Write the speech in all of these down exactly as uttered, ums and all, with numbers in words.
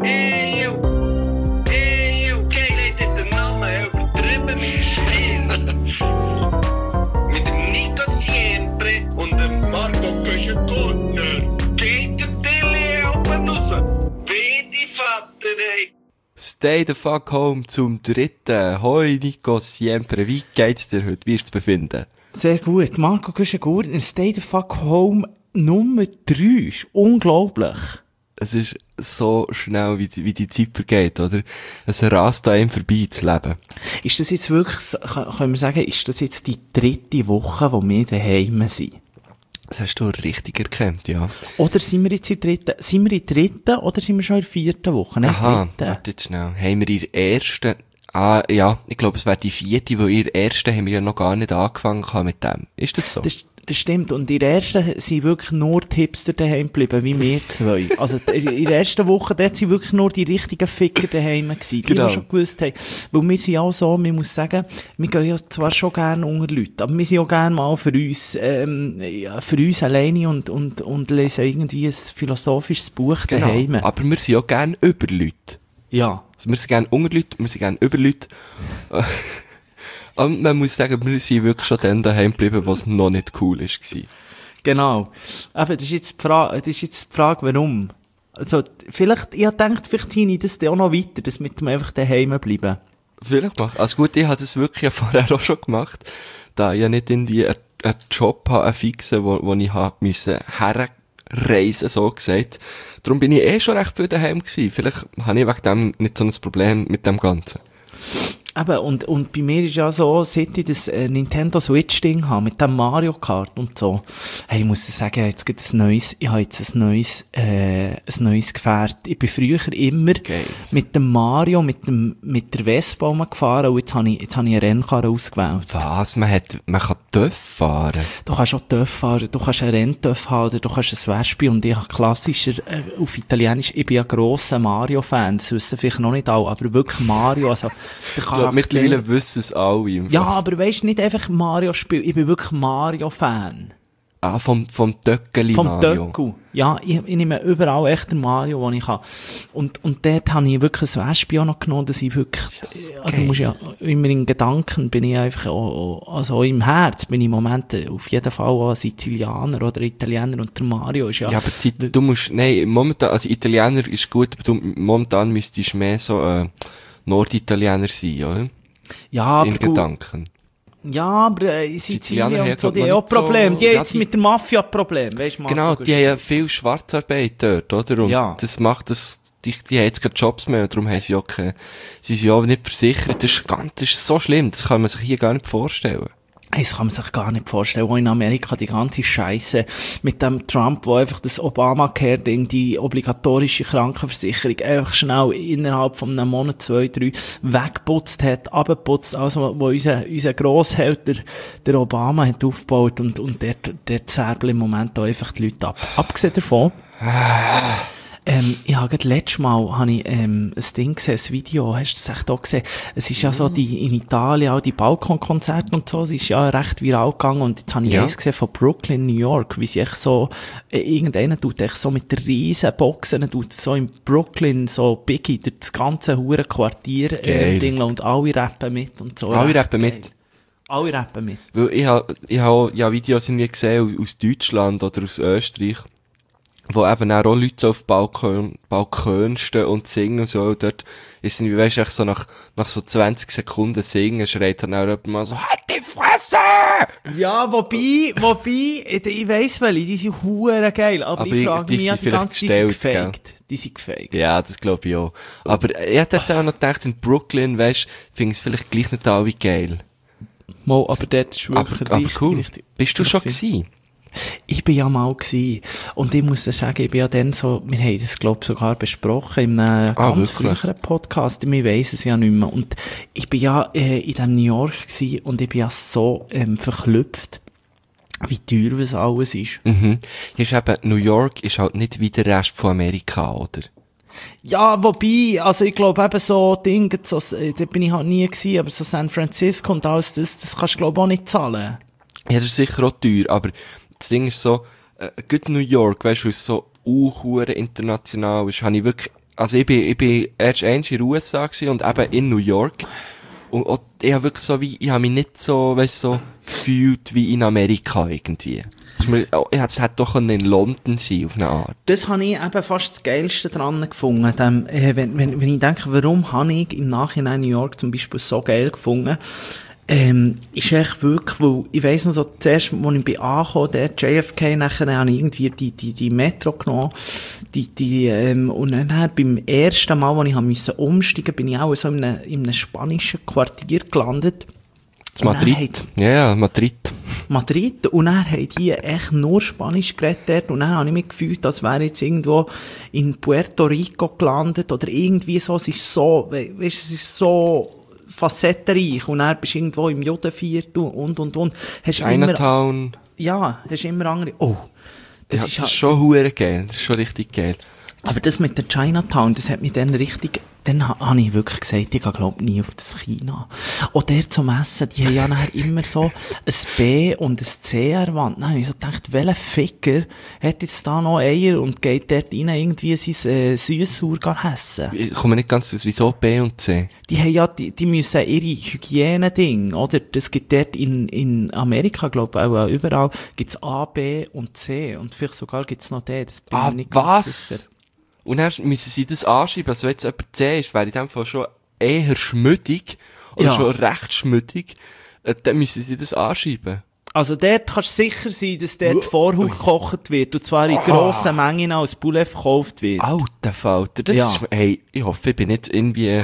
Eeuw, eeuw, geil heeft dit de namen übertrieben mit Stil. Mit dem Nico Siempre und dem Marco Köschen-Gurtner. Geht der Tilly oben raus? Bitte Vater, ey. Stay the fuck home zum dritten. Hoi Nico Siempre, wie geht's dir heute? Wie ist es befinden? Sehr gut. Marco Köschen-Gurtner, Stay the fuck home Nummer drei. Unglaublich. Es ist so schnell, wie die, wie die Zeit vergeht, oder? Es rast an einem vorbei, das Leben. Ist das jetzt wirklich, können wir sagen, ist das jetzt die dritte Woche, wo wir daheim sind? Das hast du richtig erkannt, ja. Oder sind wir jetzt in der dritten, sind wir in der dritten oder sind wir schon in der vierten Woche? Nein, Aha, dritten. warte jetzt schnell. Haben wir in der ersten, ah, ja, ich glaube, es wäre die vierte, weil in der ersten haben wir ja noch gar nicht angefangen mit dem. Ist das so? Das, das stimmt. Und in der ersten sind wirklich nur die Hipster daheim geblieben, wie wir zwei. Also, in der ersten Woche, dort sind wirklich nur die richtigen Ficker daheim gewesen. Die, Genau. die schon gewusst haben. Weil wir sind auch so, man muss sagen, wir gehen ja zwar schon gerne unter Leute, aber wir sind auch gerne mal für uns, ähm, ja, für uns alleine und, und, und lesen irgendwie ein philosophisches Buch Genau. daheim. Aber wir sind auch gerne über Leute. Ja. Also wir sind gerne unter Leute, wir sind gerne über Leute. Und man muss sagen, wir sind wirklich schon dann daheim geblieben, was noch nicht cool war. Genau. Aber das ist jetzt die Frage, das ist jetzt die Frage, warum? Also, vielleicht, ich denke, vielleicht ziehe ich das dann auch noch weiter, dass wir einfach daheim bleiben. Vielleicht mal. Also gut, ich habe das wirklich ja vorher auch schon gemacht, da ich ja nicht irgendwie einen, einen Job habe, einen fixen, wo, wo ich habe müssen herreisen, so gesagt. Darum bin ich eh schon recht viel daheim gewesen. Vielleicht habe ich wegen dem nicht so ein Problem mit dem Ganzen. Eben, und, und bei mir ist ja so, seit ich das äh, Nintendo Switch-Ding habe, mit dem Mario Kart und so, hey, ich muss sagen, jetzt gibt es ein neues, ich habe jetzt ein neues, äh, ein neues Gefährt. Ich bin früher immer Geil. mit dem Mario, mit dem, mit der Vespa rumgefahren und jetzt habe ich, jetzt habe ich eine Rennkarre ausgewählt. Was? Man hat, man kann Töff fahren? Du kannst auch Töff fahren, du kannst einen Renntöff haben, oder du kannst ein Vespi und ich habe klassischer, äh, auf Italienisch, ich bin ja grosser Mario-Fan, das wissen vielleicht noch nicht alle, aber wirklich Mario, also, der Ich glaube, mittlerweile wissen es alle. Im Ja, Fall. aber weisst, nicht einfach Mario-Spiel, ich bin wirklich Mario-Fan. Ah, vom, vom Töckeli Vom Mario. Töckel. Ja, ich, ich nehme überall echt den Mario, den ich kann. Und, und dort habe ich wirklich ein Vespi auch noch genommen, dass ich wirklich, Yes, also geil. muss ja, immer in Gedanken bin ich einfach auch, also auch im Herz bin ich im Moment auf jeden Fall auch ein Sizilianer oder Italiener und der Mario ist ja, Ja, aber die, du musst, nein, momentan, also Italiener ist gut, aber du, momentan müsstest du mehr so, äh, Norditaliener sein, oder? ja, aber In gut. Gedanken. Ja, aber äh, in Sizilianer Sizilien haben, und so, glaub die ich, haben noch auch nicht so- Probleme. Die haben ja, jetzt die- mit der Mafia Problem, weisst du, Genau, die haben ja viel Schwarzarbeit dort, oder? Und Ja. das macht das, die, die haben jetzt keine Jobs mehr, darum haben sie auch keine, sie sind ja auch nicht versichert. Das ist ganz, das ist so schlimm, das kann man sich hier gar nicht vorstellen. Hey, das kann man sich gar nicht vorstellen. Auch in Amerika die ganze Scheiße mit dem Trump, wo einfach das Obamacare-Ding, die obligatorische Krankenversicherung, einfach schnell innerhalb von einem Monat, zwei, drei weggeputzt hat, abgeputzt, also wo unser, unser Grossheld, der, der Obama, hat aufgebaut und, und der, der zerbelt im Moment auch einfach die Leute ab. Abgesehen davon, Ähm, ich habe gerade letztes Mal, habe ich, ähm, ein Ding gesehen, ein Video, hast du das echt auch gesehen? Es ist ja so, die, in Italien, auch die Balkonkonzerte und so, es ist ja recht viral gegangen und jetzt habe ich Ja. eins gesehen von Brooklyn, New York, wie sie echt so, äh, irgendeiner tut echt so mit der riesen Boxen, tut so in Brooklyn, so Biggie, durch das ganze hure Quartier, Geil. äh, Ding, und alle rappen mit und so. Alle Recht rappen geil. mit. Alle rappen mit. Weil ich habe, ich habe ja Videos irgendwie gesehen aus Deutschland oder aus Österreich, wo eben auch Leute so auf Balkon, Balkon stehen und singen und so. Und dort ist irgendwie, weisst du, echt so nach, nach so zwanzig Sekunden singen, schreit dann auch jemand mal so, halt die Fresse! Ja, wobei, wobei, ich, ich weiss welche, die sind hure geil, aber, Aber ich frage die mich, ja, sind die vielleicht ganze, die sind gestellt, gefaked. Die sind gefaked. Ja, das glaube ich auch. Aber ich hätte jetzt auch noch gedacht, in Brooklyn, weisst du, finde ich es vielleicht gleich nicht alle geil. Mal, aber dort ist Aber, wirklich aber richtig, cool. richtig, Bist du schon richtig- gewesen? Ich bin ja mal gewesen. Und ich muss dir sagen, ich bin ja dann so, wir haben das, glaub ich, sogar besprochen in einem Ah, ganz wirklich? früheren Podcast. Ich weiss es ja nicht mehr. Und ich bin ja äh, in dem New York gewesen und ich bin ja so ähm, verklüpft, wie teuer was alles ist. Mhm. Hier ist eben, New York ist halt nicht wie der Rest von Amerika, oder? Ja, wobei, also ich glaube eben so Dinge, so, äh, da bin ich halt nie gewesen, aber so San Francisco und alles, das, das kannst du glaube ich auch nicht zahlen. Ja, das ist sicher auch teuer, aber das Ding ist so, äh, gut New York, weißt du, weil es so unhure international ist, habe ich wirklich, Also ich bin, ich bin erst eins in den U S A gewesen und eben in New York. Und, und ich habe wirklich so wie, ich habe mich nicht so, weißt so, gefühlt wie in Amerika irgendwie. Das ist mir, oh, ich hätte, es hätte doch in London sein, auf eine Art. Das habe ich eben fast das Geilste dran gefunden. Dem, äh, wenn, wenn, wenn ich denke, warum habe ich im Nachhinein New York zum Beispiel so geil gefunden, ähm, ist echt wirklich, weil, ich weiss noch so, zuerst, als ich bin angekommen, der J F K, nachher habe ich irgendwie die, die, die Metro genommen, die, die, ähm, und dann beim ersten Mal, als ich musste umsteigen, bin ich auch so in einem, in einem spanischen Quartier gelandet. Das Madrid. Ja, ja, Madrid. Madrid. Und dann haben die echt nur Spanisch geredet dort. Und dann habe ich mich gefühlt, als wäre ich jetzt irgendwo in Puerto Rico gelandet oder irgendwie so. Es ist so, weißt, es ist so facettenreich. Und dann bist du irgendwo im Judenviertel und, und, und. Hast Chinatown. Immer, ja, hast immer andere, oh. Das ja, ist, das halt, ist schon hure geil. Das ist schon richtig geil. Aber das mit der Chinatown, das hat mich dann richtig, dann ha, habe ich wirklich gesagt, ich glaube nie auf das China. Und der zum Essen, die haben ja nachher immer so ein B und ein C an der Wand. Dann habe ich so gedacht, welcher Ficker hat jetzt da noch Eier und geht dort rein irgendwie sein äh, Süßsauer essen? Ich komme nicht ganz aus, wieso B und C? Die haben ja, die, die müssen ihre Hygiene-Ding, oder? Das gibt dort in, in Amerika, glaube ich, auch überall, gibt's A, B und C. Und vielleicht sogar gibt's noch D. Das bin Ah, ich nicht ganz was? sicher. Und dann müssen sie das anschreiben. Also wenn jetzt jemand C ist, wäre in dem Fall schon eher schmüdig, oder Ja. schon recht schmüdig, äh, dann müssen sie das anschreiben. Also dort kannst du sicher sein, dass dort Vorhaut gekocht wird, und zwar in Ah. grossen Mengen als Poulet verkauft wird. Alter Falter, das Ja. ist, hey, ich hoffe, ich bin nicht irgendwie, äh,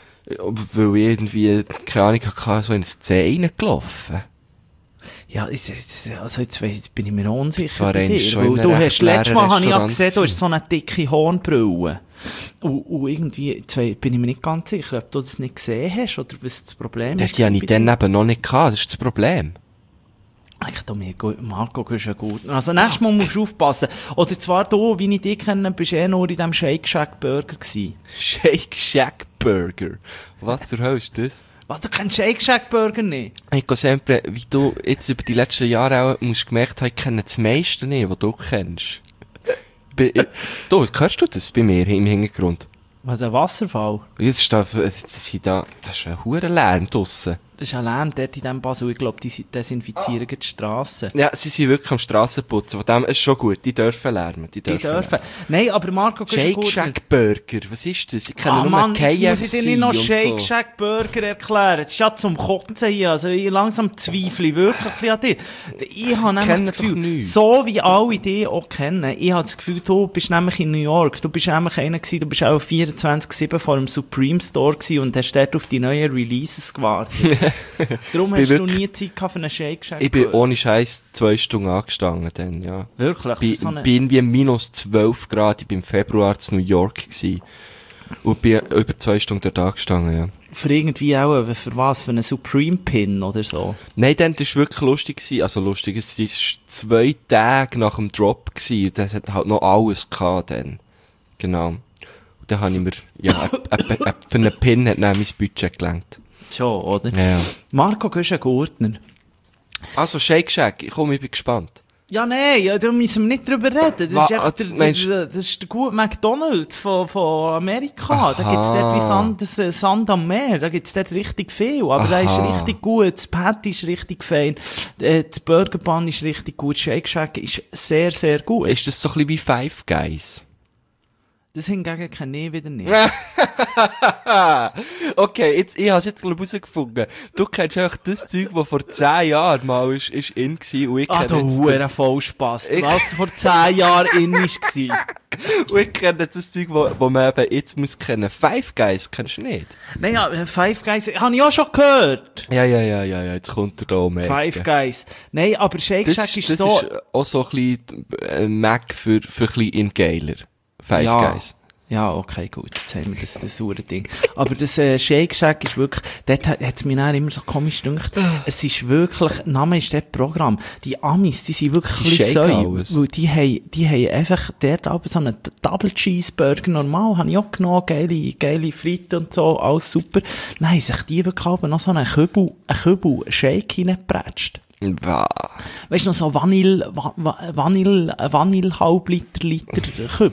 weil ich irgendwie, keine Ahnung, hatte, so ins C reingelaufen. Ja, jetzt, jetzt- also jetzt, weiss- jetzt bin ich mir unsicher war bei eigentlich dir, schon in weil einem du recht hast, letztes Mal leeren habe ich ja Restaurant gesehen, du hast gewesen. so eine dicke Hornbrille. Und, und irgendwie, jetzt wei- bin ich mir nicht ganz sicher, ob du das nicht gesehen hast, oder was das Problem Das ist. hatte ich bei dann dir. eben noch nicht gehabt, das ist das Problem. Ich tu mir gut, Marco, du bist ja gut. Also nächstes Mal musst du aufpassen. Oder zwar du, wie ich dich kenne, bist eh nur in diesem Shake Shack Burger gewesen. Shake Shack Burger. Was zur Hölle ist das? Was, du kennst Shake Shack Burger nicht? Ich habe sempre, wie du jetzt über die letzten Jahre auch musst gemerkt haben, ich kenne das meiste nicht, was du kennst. Be- ich- Du, hörst du das bei mir im Hintergrund? Was, ein Wasserfall? Jetzt ist da, das ist da, das ist ein hoher Lärm draussen. Das ist ein Lärm dort in diesem Basel. Ich glaube, die desinfizieren die Strassen. Ja, sie sind wirklich am Strassenputzen, von dem ist schon gut, die dürfen lärmen, die Die dürfen. dürfen. Nein, aber Marco, du bist ein Shake guter- Shack Burger, was ist das? Ich kenne Ah nur Mann, K jetzt F muss ich C dir nicht noch und Shake so. Shack Burger erklären. Das ist ja zum Kotzen hier. Also ich langsam zweifle ich wirklich ein bisschen an dir. Ich habe nämlich Kennen das doch Gefühl, nichts. so wie alle dich auch kennen, ich habe das Gefühl, du bist nämlich in New York. Du bist nämlich einer gewesen, du bist auch vierundzwanzig sieben vor dem Supreme Store gewesen und hast dort auf die neuen Releases gewartet. Darum Bin hast du wirklich- nie Zeit gehabt für einen Shake Shack Ich bin Burger. ohne Scheiß zwei Stunden angestanden dann, ja. Wirklich? Bin, für so eine- bin wie minus zwölf Grad, ich bin im Februar in New York gewesen. Und bin über zwei Stunden dort angestanden, ja. Für irgendwie auch, äh, für was? Für einen Supreme Pin oder so? Nein, dann, das war wirklich lustig gewesen. Also lustig, es war zwei Tage nach dem Drop gewesen. Und das hat halt noch alles gehabt dann. Genau. Und dann habe ich mir, ja, ä- ä- ä- für einen Pin hat dann mein Budget gelangt. Schon, oder? Ja, ja. Marco, du bist ein Gurtner. Also, Shake Shack, ich komme, ich bin gespannt. Ja, nein, ja, da müssen wir nicht drüber reden. Das Wa- ist echt ah, der, meinst- der, das ist der gute McDonald's von, von Amerika. Aha. Da gibt's dort wie Sand, das, äh, Sand am Meer. Da gibt's dort richtig viel. Aber der ist Aha. richtig gut. Das Patty ist richtig fein. Äh, Das Burger Bun ist richtig gut. Shake Shack ist sehr, sehr gut. Ist das so ein bisschen wie Five Guys? Das hingegen kenne ich wieder nicht. Okay, jetzt, ich habe es jetzt glaub ich, herausgefunden. Du kennst einfach das Zeug, das vor zehn Jahren mal ist, ist in war. Und ich Ah, kenne du jetzt Huren Vollspass. Ich- Was vor zehn Jahren in war. Und ich kenne das Zeug, wo, wo man eben jetzt muss kennen. Five Guys kennst du nicht? Nein, ja, Five Guys, habe ich auch schon gehört. Ja, ja, ja, ja, ja, jetzt kommt er da um. die Five Ecke. Guys. Nein, aber Shake Das, Shack ist, ist das so... ist auch so ein bisschen äh, Mac für, für ein bisschen in geiler. Five Ja. Guys. Ja, okay, gut, jetzt haben wir das, das saure Ding. Aber das äh, Shake Shack ist wirklich, dort hat es mir dann immer so komisch gedacht, es ist wirklich, der Name ist dort Programm. Die Amis, die sind wirklich Die ein bisschen shaken säu, alles. weil die haben, die haben einfach dort aber so einen Double Cheeseburger, normal, habe ich auch genommen, geile, geile Fritte und so, alles super. Dann haben sich die wirklich aber noch so einen Kübel, einen Kübel Shake reingepratscht. Bah. Weißt du, noch so Vanille, Va Va Vanille, Vanille halb Liter, Liter Kübel.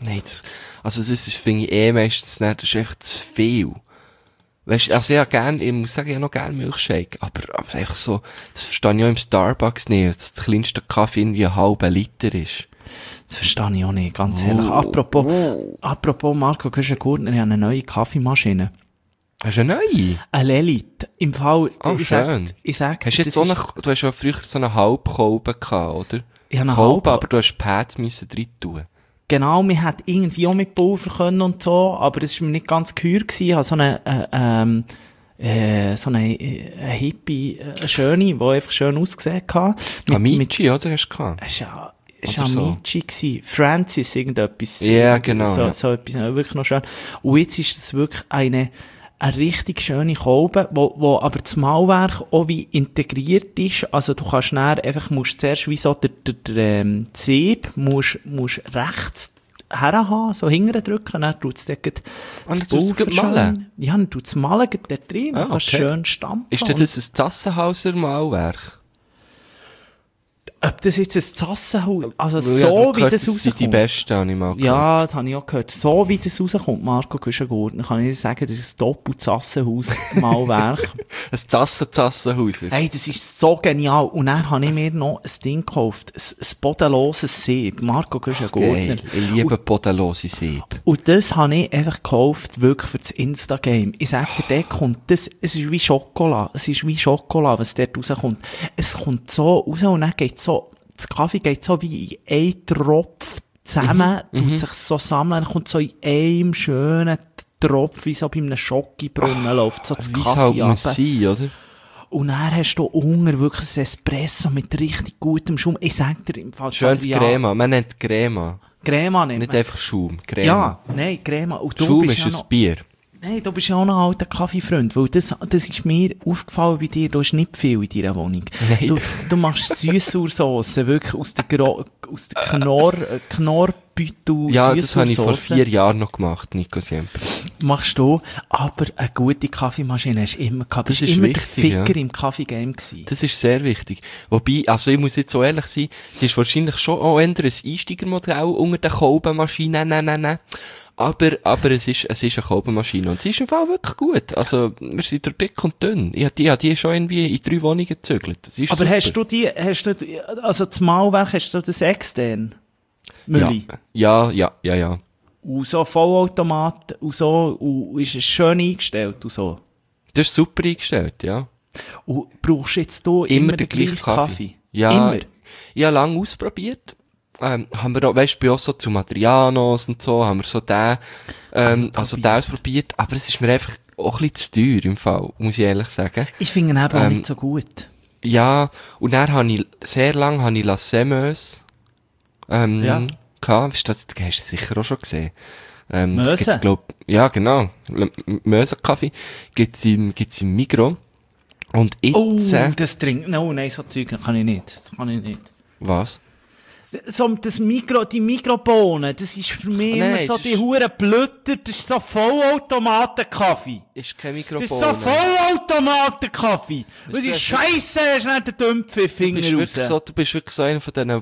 Nein, das, also das ist, finde ich eh meistens nicht, das ist einfach zu viel. Weißt du, also ich hab gern, ich muss sagen, ich hab noch gern Milchshake, aber, aber einfach so, das verstehe ich auch im Starbucks nicht, dass der kleinste Kaffee irgendwie ein halber Liter ist. Das verstehe ich auch nicht, ganz ehrlich. Apropos, apropos Marco Köschen-Gurtner, ich habe eine neue Kaffeemaschine. Hast du eine neue? Eine Lilith. Im Fall, Oh, ich schön. sag, ich sag, Hast du jetzt so eine, du hast ja früher so eine Halbkolbe gehabt, oder? Ich habe eine Kolbe, Halb- aber du hast Pads müssen drin tun. Genau, wir hätten irgendwie auch mit Pulver können und so, aber das war mir nicht ganz geheuer gewesen. Ich habe so eine, äh, ähm, äh, so eine, äh, eine hippie, äh, eine schöne, die einfach schön ausgesehen hat. Mit, Amici, oder? Hast du gehabt? Es war es Oder war so. Amici gewesen. Francis, irgendetwas. Ja, genau, So, ja. so etwas, äh, wirklich noch schön. Und jetzt ist es wirklich eine, eine richtig schöne Kolbe, wo, wo aber das Malwerk auch wie integriert ist. Also du kannst dann einfach, musst zuerst wie so der, der, der ähm, Sieb, musst, musst rechts herhaben, so hinten drücken, dann tut es dort Und das dann tut's Pulver gleich malen? schön- Ja, dann tut es malen gleich dort drin, Ah, dann kannst du okay. schön stampfen. Ist denn das ein Zassenhauser Malwerk? Ob das jetzt ein Zassenhaus, also Weil ich so habe wie gehört, das das sind die rauskommt. besten, habe ich mal gehört. Ja, das habe ich auch gehört. So wie das rauskommt, Marco Küschengurtner, kann ich dir sagen, das ist ein Doppel-Zassenhaus-Malwerk. Ein Zassen-Zassenhauser. Hey, das ist so genial. Und dann habe ich mir noch ein Ding gekauft, ein, ein bodenloses Sieb. Marco Küschengurtner. Geil. Ich liebe bodenlose Sieb. Und das habe ich einfach gekauft, wirklich für das Insta-Game. Ich sag dir, der kommt, das, es ist wie Schokolade. Es ist wie Schokolade, was dort rauskommt. Es kommt so raus und dann geht so, das Kaffee geht so wie in ein Tropf zusammen, Mhm, tut sich so sammeln, dann kommt so in einem schönen Tropf, wie so bei einem Schokibrunnen läuft, so das Wie es Kaffee halt runter. muss sein, oder? Und dann hast du unten wirklich ein Espresso mit richtig gutem Schaum. Ich sag dir im Fall, Schönes ja, Crema. Man nennt Crema. Crema nennt Nicht man. einfach Schaum. Crema. Ja, nein, Crema. Und du Schaum bist ist ja ein noch, Bier. nein, du bist ja auch noch ein alter Kaffeefreund, weil das, das ist mir aufgefallen bei dir, du hast nicht viel in deiner Wohnung. Nein. Du, du machst Süßsauersoße, wirklich aus der, Gro aus der Knorr, äh, Knorrbeutel Ja, das habe ich vor Süßsauersoße. vier Jahren noch gemacht, Nico Siempre. Machst du, aber eine gute Kaffeemaschine hast du immer gehabt. Das Du bist ist immer wichtig, der Ficker ja. im Kaffeegame gewesen. Das ist sehr wichtig. Wobei, also ich muss jetzt so ehrlich sein, es ist wahrscheinlich schon auch eher ein Einsteigermodell unter den Kolbenmaschinen, nein, nein, nein. Aber, aber es ist, es ist eine Kolbenmaschine und sie ist im Fall wirklich gut. Also, wir sind durch dick und dünn. Ich habe die, ich habe die schon irgendwie in drei Wohnungen gezügelt. Das ist Aber super. hast du die, hast du, also das Malwerk, hast du das extern? Mülli? Ja, ja, ja, ja. Und so Vollautomat und so, und ist es schön eingestellt und so. Das ist super eingestellt, ja. Und brauchst jetzt du immer, Immer den den gleichen gleichen Kaffee. Kaffee? Ja. Immer? Ich habe lange ausprobiert. Ähm, haben wir auch, weißt du, bei uns so zu Madrianos und so, haben wir so den, ähm, also den ausprobiert. Aber es ist mir einfach auch ein bisschen zu teuer im Fall, muss ich ehrlich sagen. Ich finde ihn eben auch Ähm, nicht so gut. Ja, und dann habe ich, sehr lang habe ich La Semeuse, ähm, Ja. gehabt. Weißt du, das hast du sicher auch schon gesehen. Ähm, Möse? gibt's, glaub, ja, genau. Möse-Kaffee gibt's im, gibt's im Migros. Und jetzt, Oh, äh, das trinkt, no, nein, so Zeug kann ich nicht. Das kann ich nicht. was? So, das Mikro, die Mikrobohnen, das ist für mich Oh nein, immer so das die ist- huren Blötter, das ist so Vollautomatenkaffee. Ist kein Das Mikrofon. ist so Vollautomatenkaffee. Und die ist- Scheisse hast nicht den Dümpffinger Du bist, wirklich so, du bist wirklich so einer von diesen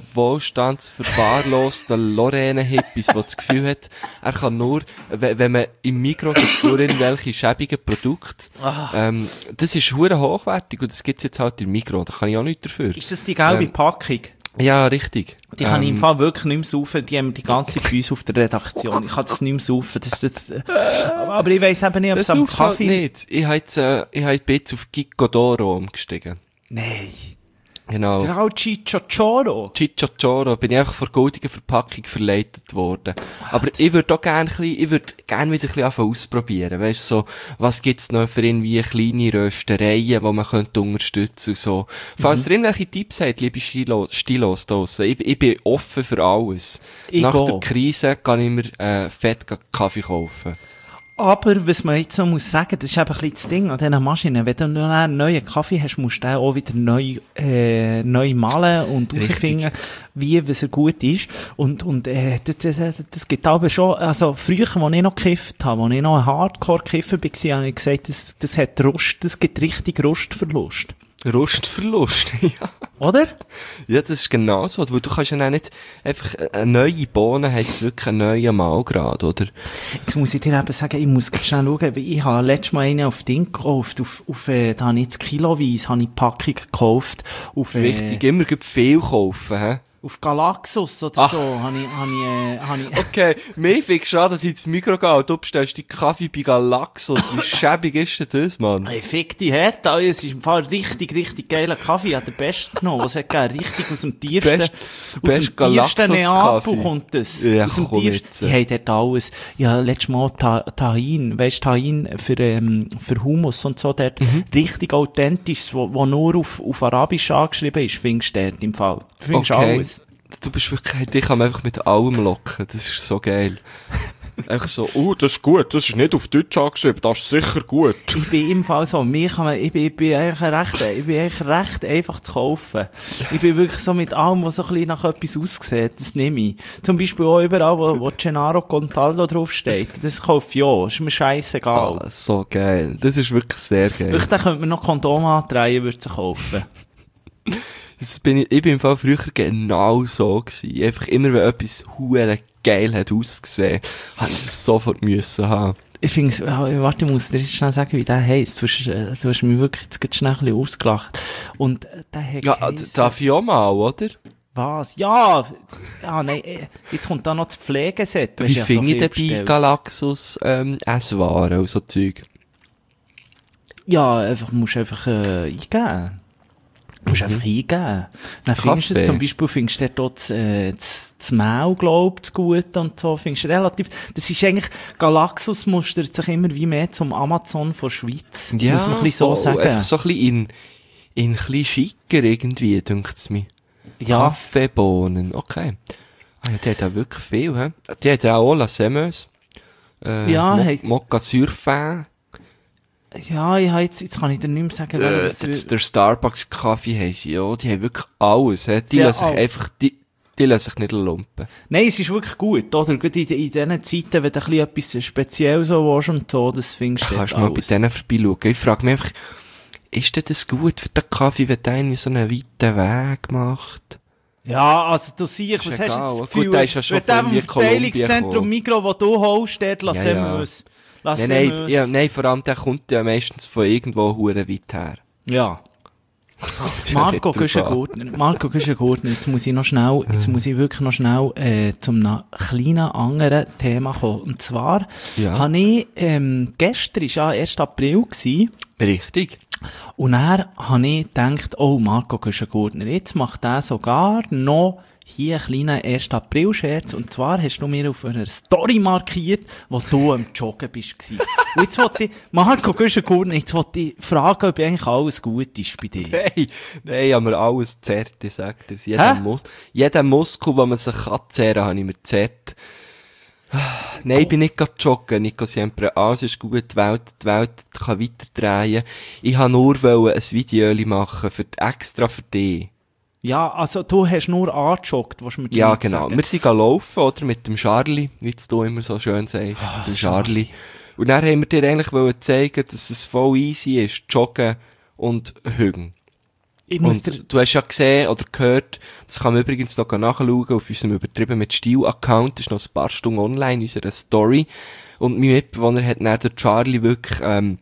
wohlstandsverwahrlosten Lorraine-Hippies, der das Gefühl hat, er kann nur, wenn, wenn man im Mikro gibt, nur irgendwelche schäbigen Produkte. Ähm, das ist hure hochwertig und das gibt's jetzt halt im Mikro, da kann ich auch nichts dafür. Ist das die gelbe Ähm, Packung? Ja, richtig. Die kann ich im Ähm, Fall wirklich nicht mehr saufen. Die haben wir die ganze Zeit bei uns auf der Redaktion. Ich kann das nicht mehr saufen. Das, das, äh, aber ich weiss eben nicht, ob Das es am sauf's halt Kaffee... nicht. Ich habe jetzt, äh, ich habe jetzt auf Gicodoro umgestiegen. Nein. Genau. Der alte Chichochoro. Chichochoro, bin ich einfach vor goldiger Verpackung verleitet worden. Aber ich würde auch gerne ein bisschen, ich würde gerne wieder ein bisschen anfangen ausprobieren. Weißt du, so, was gibt's noch für irgendwie kleine Röstereien, die man könnte unterstützen und so. Falls ihr irgendwelche Tipps habt, liebe Stilos, Stilos draussen, ich, ich bin offen für alles. Ich Nach auch. der Krise kann ich mir, äh, fett Kaffee kaufen. Aber was man jetzt noch muss sagen, das ist eben ein bisschen das Ding an diesen Maschinen. Wenn du noch einen neuen Kaffee hast, musst du den auch wieder neu, äh, neu malen und Richtig. herausfinden, wie, was er gut ist. Und, und, äh, das, das, das gibt aber schon, also früher, als ich noch gekifft habe, als ich noch ein Hardcore-Kiffer war, habe ich gesagt, das, das hat Rust, das gibt richtig Rustverlust. Rostverlust, ja. Oder? Ja, das ist genau so, weil du kannst ja auch nicht einfach, eine neue Bohne heisst wirklich ein neuer Mahlgrad, oder? Jetzt muss ich dir eben sagen, ich muss schnell schauen, weil ich habe letztes Mal eine auf Ding gekauft, auf, auf, äh, da habe ich jetzt kiloweise, habe ich die Packung gekauft, auf, äh, Wichtig, immer gut viel kaufen, hä? auf Galaxus oder Ach. so, habe ich, habe ich, äh, habe ich, Okay, mir finde ich dass ich ins Mikro gehe und du bestellst die Kaffee bei Galaxus. Wie schäbig ist denn das, Mann? Ey, fick die Härte, Alter. Es ist im Fall richtig, richtig geiler Kaffee. Ich habe den besten genommen, was es gegeben. Richtig aus dem tiefsten, Best- aus best dem tiefsten Galaxus-Kaffee. Neapel kommt das. Ja, aus dem komm tiefsten. jetzt. Die haben dort alles. Ja, letztes Mal Ta Tahin, weisst Tahin für, ähm, für Hummus und so dort. Mhm. Richtig authentisch, wo, wo nur auf, auf Arabisch angeschrieben ist, findest du dort im Fall. Du findest Okay. alles. Du bist wirklich, dich kann man einfach mit allem locken. Das ist so geil. Einfach so, oh, das ist gut, das ist nicht auf Deutsch angeschrieben, das ist sicher gut. Ich bin im Fall so, mir kann man, ich bin, ich bin eigentlich recht, ich bin eigentlich recht einfach zu kaufen. Ich bin wirklich so mit allem, was so ein bisschen nach etwas aussieht, das nehme ich. Zum Beispiel auch überall, wo, wo Gennaro Contaldo draufsteht. Das kaufe ich ja, ist mir scheissegal. Ah, so geil. Das ist wirklich sehr geil. Wirklich, da könnte man noch Kondome andrehen, würde ich kaufen. Das bin ich, ich bin im Fall früher genau so gewesen. Einfach immer, wenn etwas hure geil hat ausgesehen, hat ich es sofort müssen haben. Ich finde es, warte, ich muss dir jetzt schnell sagen, wie der heisst. Du hast, äh, du hast mich wirklich jetzt gerade schnell ein bisschen ausgelacht. Und äh, der hat Ja, geheissen- darf ich auch mal, oder? Was? Ja! Ah, nein, äh, jetzt kommt da noch das Pflegeset. Du Wie hast ja so finde ich viel denn bei bestellt. Galaxus, ähm, Esswaren und so Zeug? Ja, einfach, musst einfach, äh, eingeben. Du musst einfach eingeben. Dann findest du Kaffee. es zum Beispiel, findest du dort das, äh, das, das Mehl, glaub ich, das Gute und so, findest du relativ, das ist eigentlich, Galaxus mustert sich immer wie mehr zum Amazon von Schweiz. muss man ein bisschen so voll. sagen. Einfach so ein bisschen in, in ein bisschen schicker irgendwie, denkt es mir. Ja. Kaffeebohnen, okay. Ah ja, die hat auch wirklich viel, hä? Die hat auch La Semmeuse. Äh, Ja, Mo hey. Mokka Surfin. Ja, ich habe jetzt, jetzt kann ich dir nicht mehr sagen, Äh, was der, der Starbucks-Kaffee haben sie, ja. Die haben wirklich alles, hä? Die Sie lassen sich haben einfach, die, die lassen sich nicht lumpen. Nein, es ist wirklich gut, oder? Gerade in, in diesen Zeiten, wenn du ein bisschen etwas speziell so willst und so, das findest du Kannst dort mal bei alles. denen vorbeischauen. Ich frage mich einfach, ist denn das gut für den Kaffee, wenn der irgendwie so einen weiten Weg macht? Ja, also du siehst, was Ist hast du egal. jetzt das Gut, Gefühl, der ist ja schon wenn von dem irgendwie Kolumbien Verteilungszentrum gekommen. Migros, das du holst, dort lass Ja, ja, ja. Semmeuse. Lass Nein, nein, Semmeuse. ja, nein, vor allem der kommt ja meistens von irgendwo hure weit her. Ja. Ja, Marco nicht drauf Güschen-Gurtner, Marco Güschen-Gurtner, jetzt muss ich noch schnell, jetzt muss ich wirklich noch schnell, äh, zum einem kleinen anderen Thema kommen. Und zwar, Ja. habe ich, ähm, gestern ist ja erster April gewesen, an. Richtig. und dann habe ich gedacht, oh, Marco Güschen-Gurtner, jetzt macht er sogar noch hier einen kleinen erster April-Scherz. Und zwar hast du mir auf einer Story markiert, wo du am Joggen bist. gewesen. Und jetzt wollte ich, Marco Güschen-Gurtner, jetzt wollte ich fragen, ob eigentlich alles gut ist bei dir. Nein, nein, haben wir alles zerrt, ich sag dir. Jeder, Hä? Mus jeder Muskel, den man sich kann zerren, habe ich mir zerrt. Nein, ich bin nicht gerade joggen, Nico Siempre. Alles ist gut, die Welt, die Welt kann weiterdrehen. Ich wollte nur wollen ein Video machen, für, extra für dich. Ja, also du hast nur angejoggt, was mir Ja, damit genau. sagen. Wir sind gelaufen, oder? Mit dem Charlie, wie du immer so schön sagst. Ah, mit dem Charlie. Und dann haben wir dir eigentlich wollen zeigen, dass es voll easy ist, joggen und hügen. Ich muss Und dir, du hast ja gesehen oder gehört, das kann man übrigens noch nachschauen auf unserem Übertrieben mit Stil-Account, das ist noch ein paar Stunden online in unserer Story. Und mein Mitbewohner hat dann den Charlie wirklich, ähm,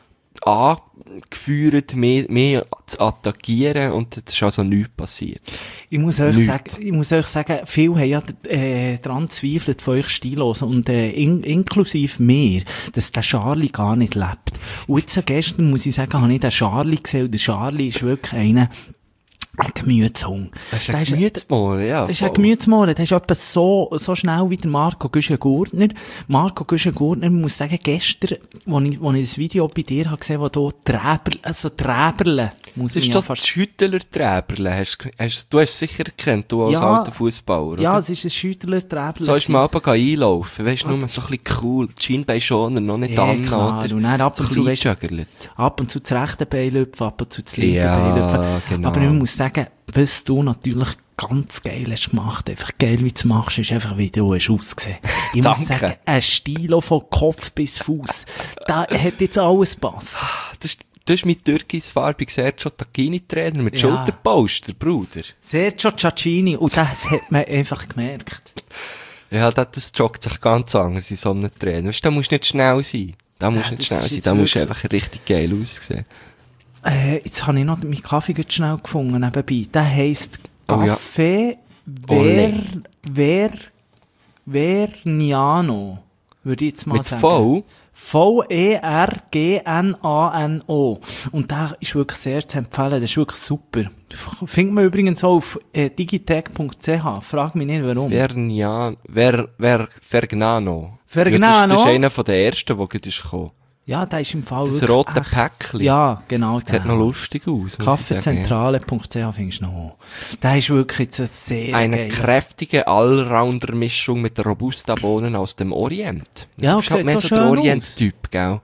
angeführt, mehr, mehr zu attackieren, und es ist also nichts passiert. ich muss euch Nichts. sagen, ich muss euch sagen, viele haben ja, äh, daran zweifelt von euch stillos und, äh, in, inklusive mir, dass der Charlie gar nicht lebt. Und jetzt, äh, gestern, muss ich sagen, habe ich den Charlie gesehen, und der Charlie ist wirklich einer, ein Gemütshung. Das ist Der ein Gemütsmohren, ja. Das ist ein voll. Gemütsmohren. Das ist etwa so, so schnell wie der Marco Güschen-Gurtner. Marco Güschen-Gurtner, ich muss sagen, gestern, als ich, als ich das Video bei dir habe gesehen, wo du Träber, also Träberle, muss Das man ist ja das fast... Schüttler-Träberle. Hast, hast, du hast es sicher erkannt, du als Ja. alter Fußballer, oder? Ja, es ist ein Schüttler-Träberle. So ist man aber einlaufen, weißt du, nur so ein bisschen cool. Die Schienbeinschoner noch nicht Ja, an, klar. oder? Und dann ab und so zu, ein weisst- bisschen gejuggelt. ab und zu das rechte Bein lüpfen, ab und zu das linke Ja, Bein lüpfen. genau. Aber ich muss sagen, was du natürlich ganz geil hast gemacht, einfach geil wie du es machst, ist einfach wie du hast ausgesehen. Ich muss Danke. sagen, ein Stilo von Kopf bis Fuß, da hat jetzt alles gepasst. Das ist, du hast mit türkisfarbig Sergio Tacchini-Trainer mit Ja. Schulterpolster, Bruder. Sergio Ciaccini, und das hat man einfach gemerkt. Ja, das, das joggt sich ganz anders in so einem Trainer. Weißt du, da musst du nicht schnell sein. Da musst Ja, du nicht das schnell ist sein, jetzt da musst du wirklich- einfach richtig geil aussehen. Äh, jetzt habe ich noch meinen Kaffee ganz schnell gefunden nebenbei. Der heisst Oh ja. Café Olé. Ver, Ver, Verniano. Würde ich jetzt mal Mit sagen. V? V E R G N A N O. Und der ist wirklich sehr zu empfehlen. Das ist wirklich super. Findet man übrigens auch auf äh, digitec punkt c h. Frag mich nicht, warum. Vernian, Ver, Ver, Vergnano. Vergnano? Ja, das, das ist einer von den ersten, der gerade ist gekommen. Ja, der ist im Fall Das wirklich rote echt- Päckchen. Ja, genau. Das sieht noch lustig aus. muss ich sagen, kaffeezentrale punkt c h findest du noch. Der ist wirklich jetzt ein sehr ja. Eine geil. kräftige Allrounder-Mischung mit Robusta-Bohnen aus dem Orient. Ja, du bist halt sieht mehr doch so schön der aus. Orient-Typ, gell?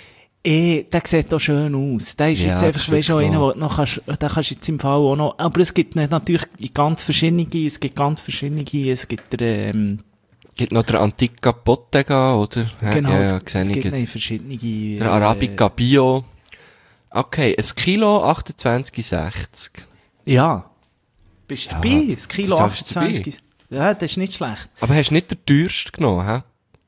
Eh, der sieht doch schön aus. Der ist Ja, jetzt das einfach, ist weisst du, wirklich einer, noch- wo du noch kannst, den kannst du jetzt im Fall auch noch, aber es gibt nicht natürlich ganz verschiedene, es gibt ganz verschiedene, es gibt, ähm, Gibt noch der Antica Bottega, oder? Ja, genau, ja, es, ja, es sehe ich gibt jetzt. nicht verschiedene, Der Arabica Bio. Okay, ein Kilo achtundzwanzig sechzig. Äh, ja. Bist du Ja, dabei? Das Kilo das ist achtundzwanzig. Ja, das ist nicht schlecht. Aber hast du nicht den teuersten genommen, hä?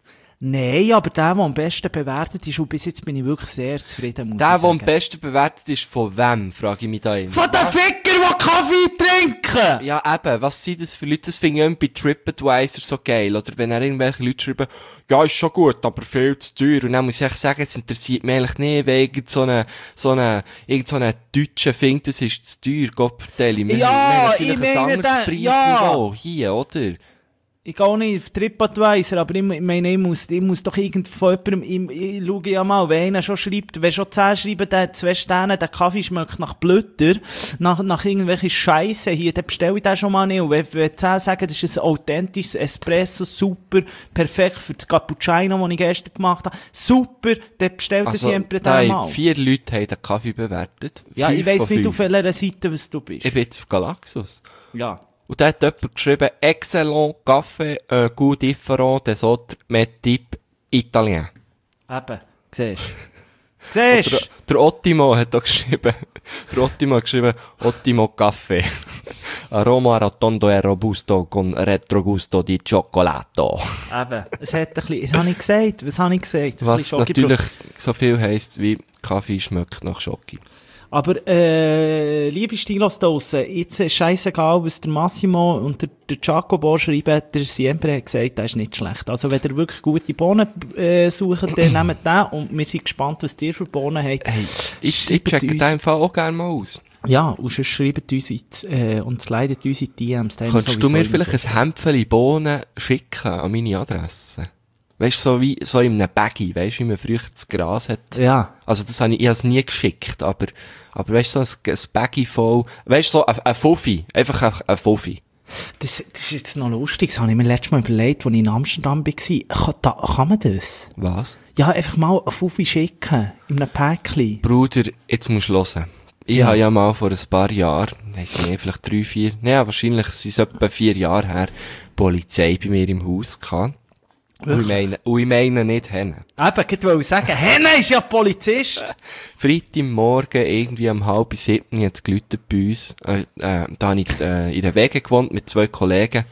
Nein, aber der, der am besten bewertet ist, und bis jetzt bin ich wirklich sehr zufrieden, muss Der, ich der am sagen. besten bewertet ist, von wem, frage ich mich da immer. Von den Ficker, die Kaffee trinken! Ja, eben, was sind das für Leute? Das finde ich immer bei TripAdvisor so geil. Oder wenn er irgendwelche Leute schreiben, ja, ist schon gut, aber viel zu teuer. Und dann muss ich echt sagen, es interessiert mich eigentlich nicht, weil irgend so eine, so eine, irgend so eine Deutsche findet, das ist zu teuer, Gott vertelle. Wir Ja, haben natürlich ich ein meine, anderes der- ja. Preisniveau hier, oder? Ich gehe auch nicht auf TripAdvisor, aber ich, ich meine, ich muss, ich muss doch irgend von jemandem, ich, ich schaue ja mal, wenn einer schon schreibt, wenn schon zehn schreiben, der hat zwei Sterne, der Kaffee schmeckt nach Blöder, nach, nach irgendwelchen Scheisse hier, dann bestelle ich den schon mal nicht. Und wenn, wenn zehn sagen, das ist ein authentisches Espresso, super, perfekt für das Cappuccino, das ich gestern gemacht habe, super, dann bestellt er Also, siempre da den haben mal. vier Leute haben den Kaffee bewertet. Ja, Fünf ich weiss von nicht, fünf. auf welcher Seite was du bist. Ich bin jetzt auf Galaxus. Ja. Und da hat jemand geschrieben, excellent Café, euh, goût différent des autres, mais type italien. Eben, siehst du. Siehst Der, du? der Ottimo hat da geschrieben, der Ottimo hat geschrieben, Ottimo Café. Aroma rotondo e robusto con retrogusto di cioccolato. Eben, es hat ein bisschen, was habe ich gesagt? Was habe ich gesagt? Ein Was bisschen Schokibrot. natürlich so viel heisst, wie Kaffee schmeckt nach Schoki. Aber, äh, liebe Stilos da draussen, jetzt ist scheissegal, was der Massimo und der, der Jacobo schreiben, der Siempre hat gesagt, das ist nicht schlecht. Also, wenn ihr wirklich gute Bohnen, äh, sucht, dann nehmt den und wir sind gespannt, was ihr für Bohnen habt. Hey, ich, ich Schreibt checke uns- den im Fall auch gerne mal aus. Ja, und sonst schreibt uns ins, äh, und slidet uns in die D Ms. Da haben wir Könntest du sowieso mir immer vielleicht so- ein Hämpfchen Bohnen schicken an meine Adresse? Weißt du, so wie, so in einem Baggy, weißt du, wie man früher das Gras hat. Ja. Also, das habe ich, ich habe es nie geschickt, aber, aber weißt du, so ein, ein Baggy voll, weißt du, so ein, ein Fuffi. Einfach ein, ein Fuffi. Das, das ist jetzt noch lustig, das habe ich mir letztes Mal überlegt, als ich in Amsterdam war. Kann, da, kann man das? Was? Ja, einfach mal einen Fuffi schicken, in einem Päckchen. Bruder, jetzt musst du hören. Ich Ja. habe ja mal vor ein paar Jahren, weiss ich nicht, vielleicht drei, vier, ja, wahrscheinlich sind es etwa vier Jahre her, Polizei bei mir im Haus gehabt. Und ich meine, und ich meine nicht Henne. Eben, ich wollte sagen, Henne ist ja Polizist. Freitagmorgen, irgendwie um halb sieben, hat es geläutet bei uns. Äh, äh, da habe ich äh, in der Wege gewohnt mit zwei Kollegen.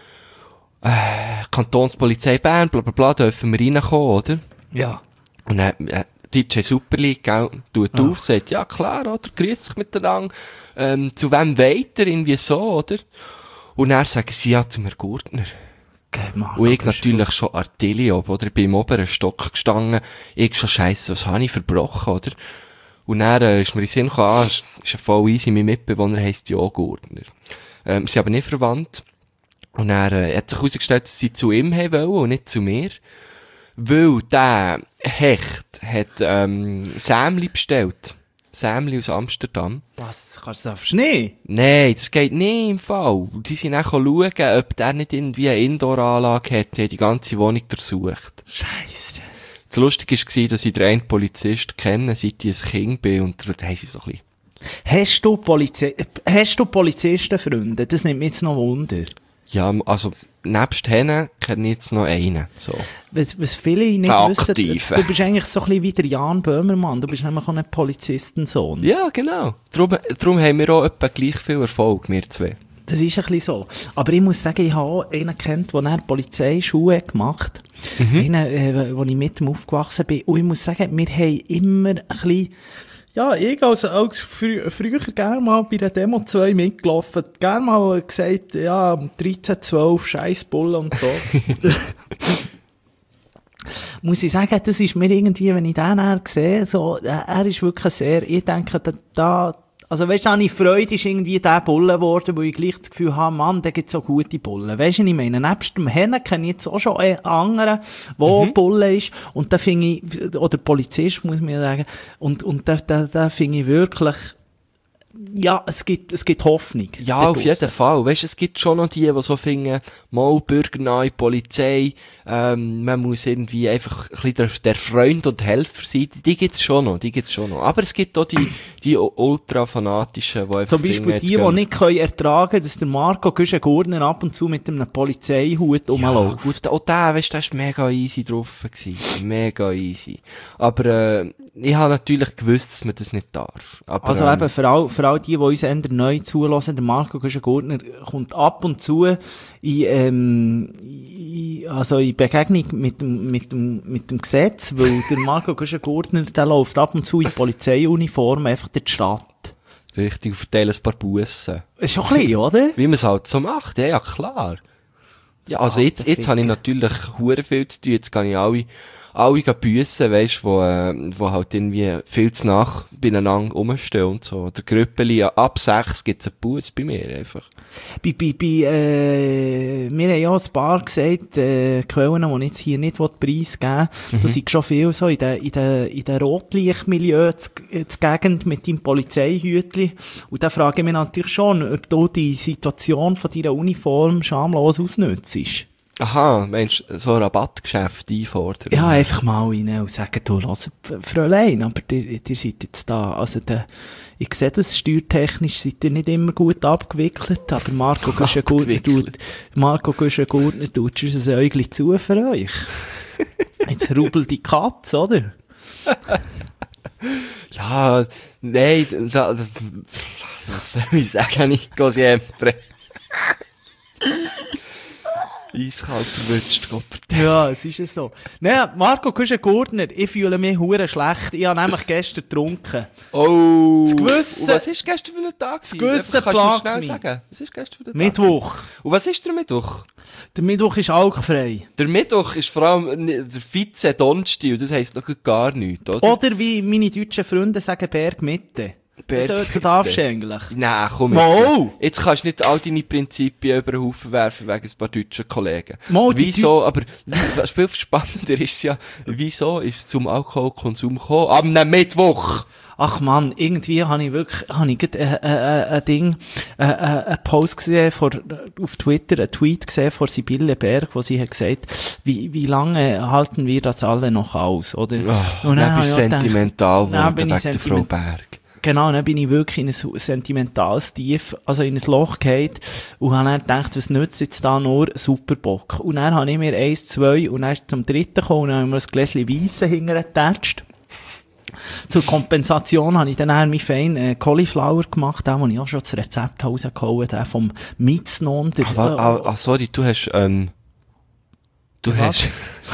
Äh, Kantonspolizei Bern, bla bla bla, dürfen wir reinkommen, oder? Ja. Und dann, äh, D J Super League, gell, tut Ja. auf, sagt, ja klar, oder, grüß sich miteinander, ähm, zu wem weiter, irgendwie so, oder? Und dann sagen sie ja zum Herrn Gurtner. Geh mal. Und ich natürlich schon Artilli ob, oder? Ich bin im oberen Stock gestanden. Ich schon scheisse, was habe ich verbrochen, oder? Und dann äh, ist mir in den Sinn gekommen, ah, ist, ist ja voll easy, mein Mitbewohner heisst ja auch Gurtner. Ähm, sie sind aber nicht verwandt. Und dann äh, hat sich herausgestellt, dass sie zu ihm haben wollen und nicht zu mir. Weil der Hecht hat ähm, Sämli bestellt. Sämli aus Amsterdam. Was, kannst du das auf Schnee? Nein, das geht nicht im Fall. Sie sind dann schauen, ob der nicht irgendwie eine Indoor-Anlage hat. Sie haben die ganze Wohnung durchsucht. Scheisse. Das Lustige war, dass ich den einen Polizist kenne, seit ich ein Kind bin, und dort haben sie so ein bisschen... Hast du Polizi hast du Polizistenfreunde? Das nimmt mich jetzt noch Wunder. Ja, also, nebst Hennen kenne ich jetzt noch einen, so. Was, was viele nicht Ein wissen, du, Aktiver. du bist eigentlich so ein bisschen wie der Jan Böhmermann, du bist nämlich auch ein Polizistensohn. Ja, genau. Darum, darum haben wir auch etwa gleich viel Erfolg, wir zwei. Das ist ein bisschen so. Aber ich muss sagen, ich habe auch einen kennt, der nachher Polizeischule gemacht hat. Mhm. Einen, äh, wo ich mit ihm aufgewachsen bin. Und ich muss sagen, wir haben immer ein bisschen, ja, ich als, als frü früher gerne mal bei der Demo zwei mitgelaufen, gerne mal gesagt, ja, dreizehn, zwölf, scheiß Bulle und so. Muss ich sagen, das ist mir irgendwie, wenn ich den nachher sehe, so, er ist wirklich sehr, ich denke, da, da also weisst du, ich Freude ist irgendwie der Bulle geworden, wo ich gleich das Gefühl habe, Mann, da gibt's so gute Bullen. Weisst du, ich meine, nebst dem Hennen kenne ich jetzt auch schon einen anderen, der mhm. Bulle ist, und da finde ich, oder Polizist, muss man sagen, und, und da, da, da finde ich wirklich, ja, es gibt, es gibt Hoffnung. Ja, auf jeden Fall. Weisst, es gibt schon noch die, die so finden, mal bürgernahe Polizei, ähm, man muss irgendwie einfach ein bisschen der, der Freund und Helfer sein. Die gibt's schon noch, die gibt's schon noch. Aber es gibt auch die, die ultra-fanatischen, die einfach zum Beispiel die, die gehen. Nicht können ertragen, dass der Marco Güschen-Gurner ab und zu mit einem Polizeihut rumläuft. Ja, gut, auch der, weisst, der war mega easy drauf gewesen. Mega easy. Aber, äh, ich habe natürlich gewusst, dass man das nicht darf. Aber, also ähm, eben, für all, für all die, die uns eher neu zulassen, der Marco Güschen-Gurner kommt ab und zu in, ähm, in, also in Begegnung mit dem, mit dem, mit dem Gesetz, weil der Marco Güschen-Gurner, der läuft ab und zu in Polizeiuniform einfach durch die Stadt. Richtig, verteilen ein paar Bussen. Ist schon ein bisschen, oder? Wie man es halt so macht, ja, ja klar. Ja, also jetzt, jetzt habe ich natürlich hure viel zu tun, jetzt kann ich alle, alle büssen, weisst, wo, äh, wo halt irgendwie viel zu nach beieinander rumstehen und so. Der Grüppeli, ab sechs gibt's einen Bus bei mir einfach. Bei, bei, bei, äh, wir haben ja ein paar gesagt, äh, Quellen, die ich jetzt hier nicht preisgeben will, mhm. da sind schon viel so in den, in den, in den Rotlichtmilieu zu, zu Gegend mit deinem Polizeihütli. Und da frage ich mich natürlich schon, ob du die Situation von deiner Uniform schamlos ausnützt. Aha, meinst du, so ein Rabattgeschäft einfordern? Ja, einfach mal rein und sagen, du, lass, Fräulein, aber ihr, ihr seid jetzt da, also der, ich sehe das, steuertechnisch seid ihr nicht immer gut abgewickelt, aber Marco Güschen-Gurner tut, Marco Güschen-Gurner tut uns ein Äugli zu für euch. Jetzt rubbelt die Katze, oder? Ja, nein, da, da, was soll ich sagen, Nico Siempre? Eiskalt verwünscht, Gott. Ja, es ist es so. Nein, Marco Güschen-Gurner, ich fühle mich hure schlecht. Ich habe nämlich gestern getrunken. Oh! Das Gewissen... Und was war gestern für ein Tag? Das Gewissen Kannst du mir schnell sagen? Was ist gestern für ein Tag? Mittwoch. Und was ist der Mittwoch? Der Mittwoch ist alkoholfrei. Der Mittwoch ist vor allem der Vize-Donnerstag, und das heisst noch gar nichts, oder? Oder wie meine deutschen Freunde sagen, Bergmitte. Berg Du darfst eigentlich. Nein, komm jetzt. Mo. Jetzt kannst du nicht all deine Prinzipien über den Haufen werfen wegen ein paar deutschen Kollegen. Mo, wieso, aber was viel spannender ist ja, wieso ist es zum Alkoholkonsum gekommen? Am Mittwoch! Ach man, irgendwie habe ich wirklich, habe ich gerade ein äh, äh, äh, Ding, ein äh, äh, Post gesehen vor, auf Twitter, ein Tweet gesehen von Sibylle Berg, wo sie hat gesagt, wie, wie lange halten wir das alle noch aus, oder? Oh, und dann bist du sentimental geworden wegen der Frau Berg. Genau, dann bin ich wirklich in ein sentimentales Tief, also in ein Loch gefallen und habe dann gedacht, was nützt jetzt da nur Superbock? Und dann habe ich mir eins, zwei und dann ist zum dritten gekommen und dann haben wir ein Gläschen Weisse hintergetatscht. Zur Kompensation habe ich dann auch meinen feinen äh, Cauliflower gemacht, den, wo ich auch schon das Rezept rausgeholt habe, vom Mitznon. Ah, ah, ah, sorry, du hast, ähm, du was? hast,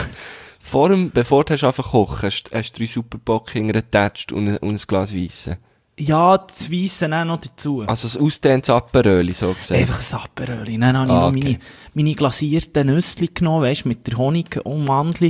vor dem, bevor du hast angefangen kochen, hast, hast du drei Superbock hintergetatscht und, und ein Glas Weisse. Ja, das Weisse auch noch dazu. Also ein ausdehntes Aperöli, so gesagt. Einfach ein Aperöli. Dann habe ich ah, noch okay. meine, meine glasierten Nüsse genommen, weisst, mit der Honigumwandlung.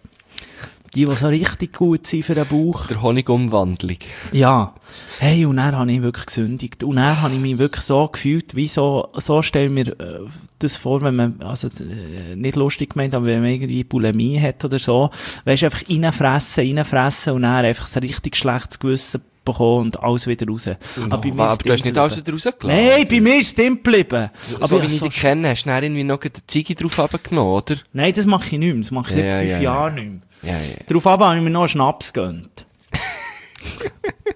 Die, die so richtig gut sind für den Bauch. Der Honigumwandlung. Ja. Hey, und dann habe ich wirklich gesündigt. Und dann habe ich mich wirklich so gefühlt, wie so, so stellen wir äh, das vor, wenn man, also, äh, nicht lustig gemeint, aber wenn man irgendwie Bulimie hat oder so, weisst, einfach reinfressen, reinfressen und dann einfach so ein richtig schlechtes Gewissen bekommen und alles wieder raus. No, aber, aber, aber du hast nicht alles wieder rausgelassen? Nein, bei mir ist es drin geblieben. So, aber so wie ich so dich kenne, hast du dann irgendwie noch eine Ziege drauf runtergenommen, oder? Nein, das mache ich nicht mehr. Das mache ich ja, seit ja, fünf ja, Jahren ja. nicht mehr. Ja, ja. Darauf habe ich mir noch einen Schnaps gegönnt.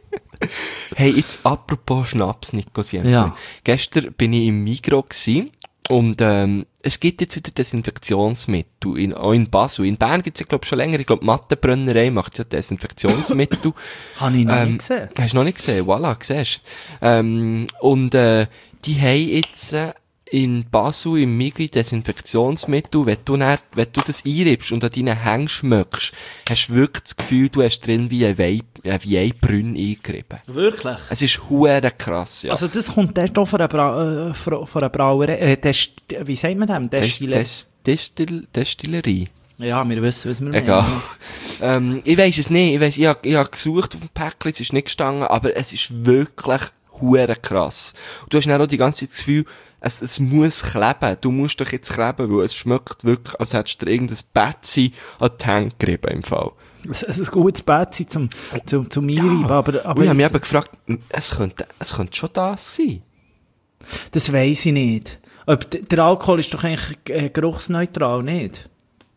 Hey, jetzt apropos Schnaps, Nico Siempre. Ja. Gestern bin ich im Migros gsi Und ähm, es gibt jetzt wieder Desinfektionsmittel, in, auch in Basel. In Bern gibt es ja, glaube ich, schon länger. Ich glaube, Mattenbrennerei macht ja Desinfektionsmittel. Habe ich noch ähm, nicht gesehen. Hast du noch nicht gesehen? Voilà, siehst du. Ähm, und äh, die haben jetzt äh, in Basel im Migri Desinfektionsmittel, wenn du, nicht, wenn du das einriebst und an deinen Hängen schmeckst, hast du wirklich das Gefühl, du hast drin wie ein Weib, äh, wie ein Brünn eingerieben. Wirklich? Es ist huere krass, ja. Also das kommt dort auch von einer, Bra äh, von von einer Brauerei, äh, Dest wie sagt man dem? Destille Des, Destill, Destillerie. Ja, wir wissen, was wir meinen. Egal. ähm, ich weiss es nicht. Ich weiss, ich habe ich hab gesucht auf dem Päckchen, es ist nicht gestanden, aber es ist wirklich huere krass. Und du hast dann auch die ganze Zeit das Gefühl, es, es muss kleben. Du musst doch jetzt kleben, weil es schmeckt wirklich, als hättest du dir irgendein Bätzchen an die Hände gerieben im Fall. Es ist ein gutes Bett zum, zum, zum Einreiben, Ja. aber, aber Und ich habe mich jetzt- eben gefragt, es könnte, es könnte schon das sein. das weiss ich nicht. Ob, d- der Alkohol ist doch eigentlich äh, geruchsneutral, nicht?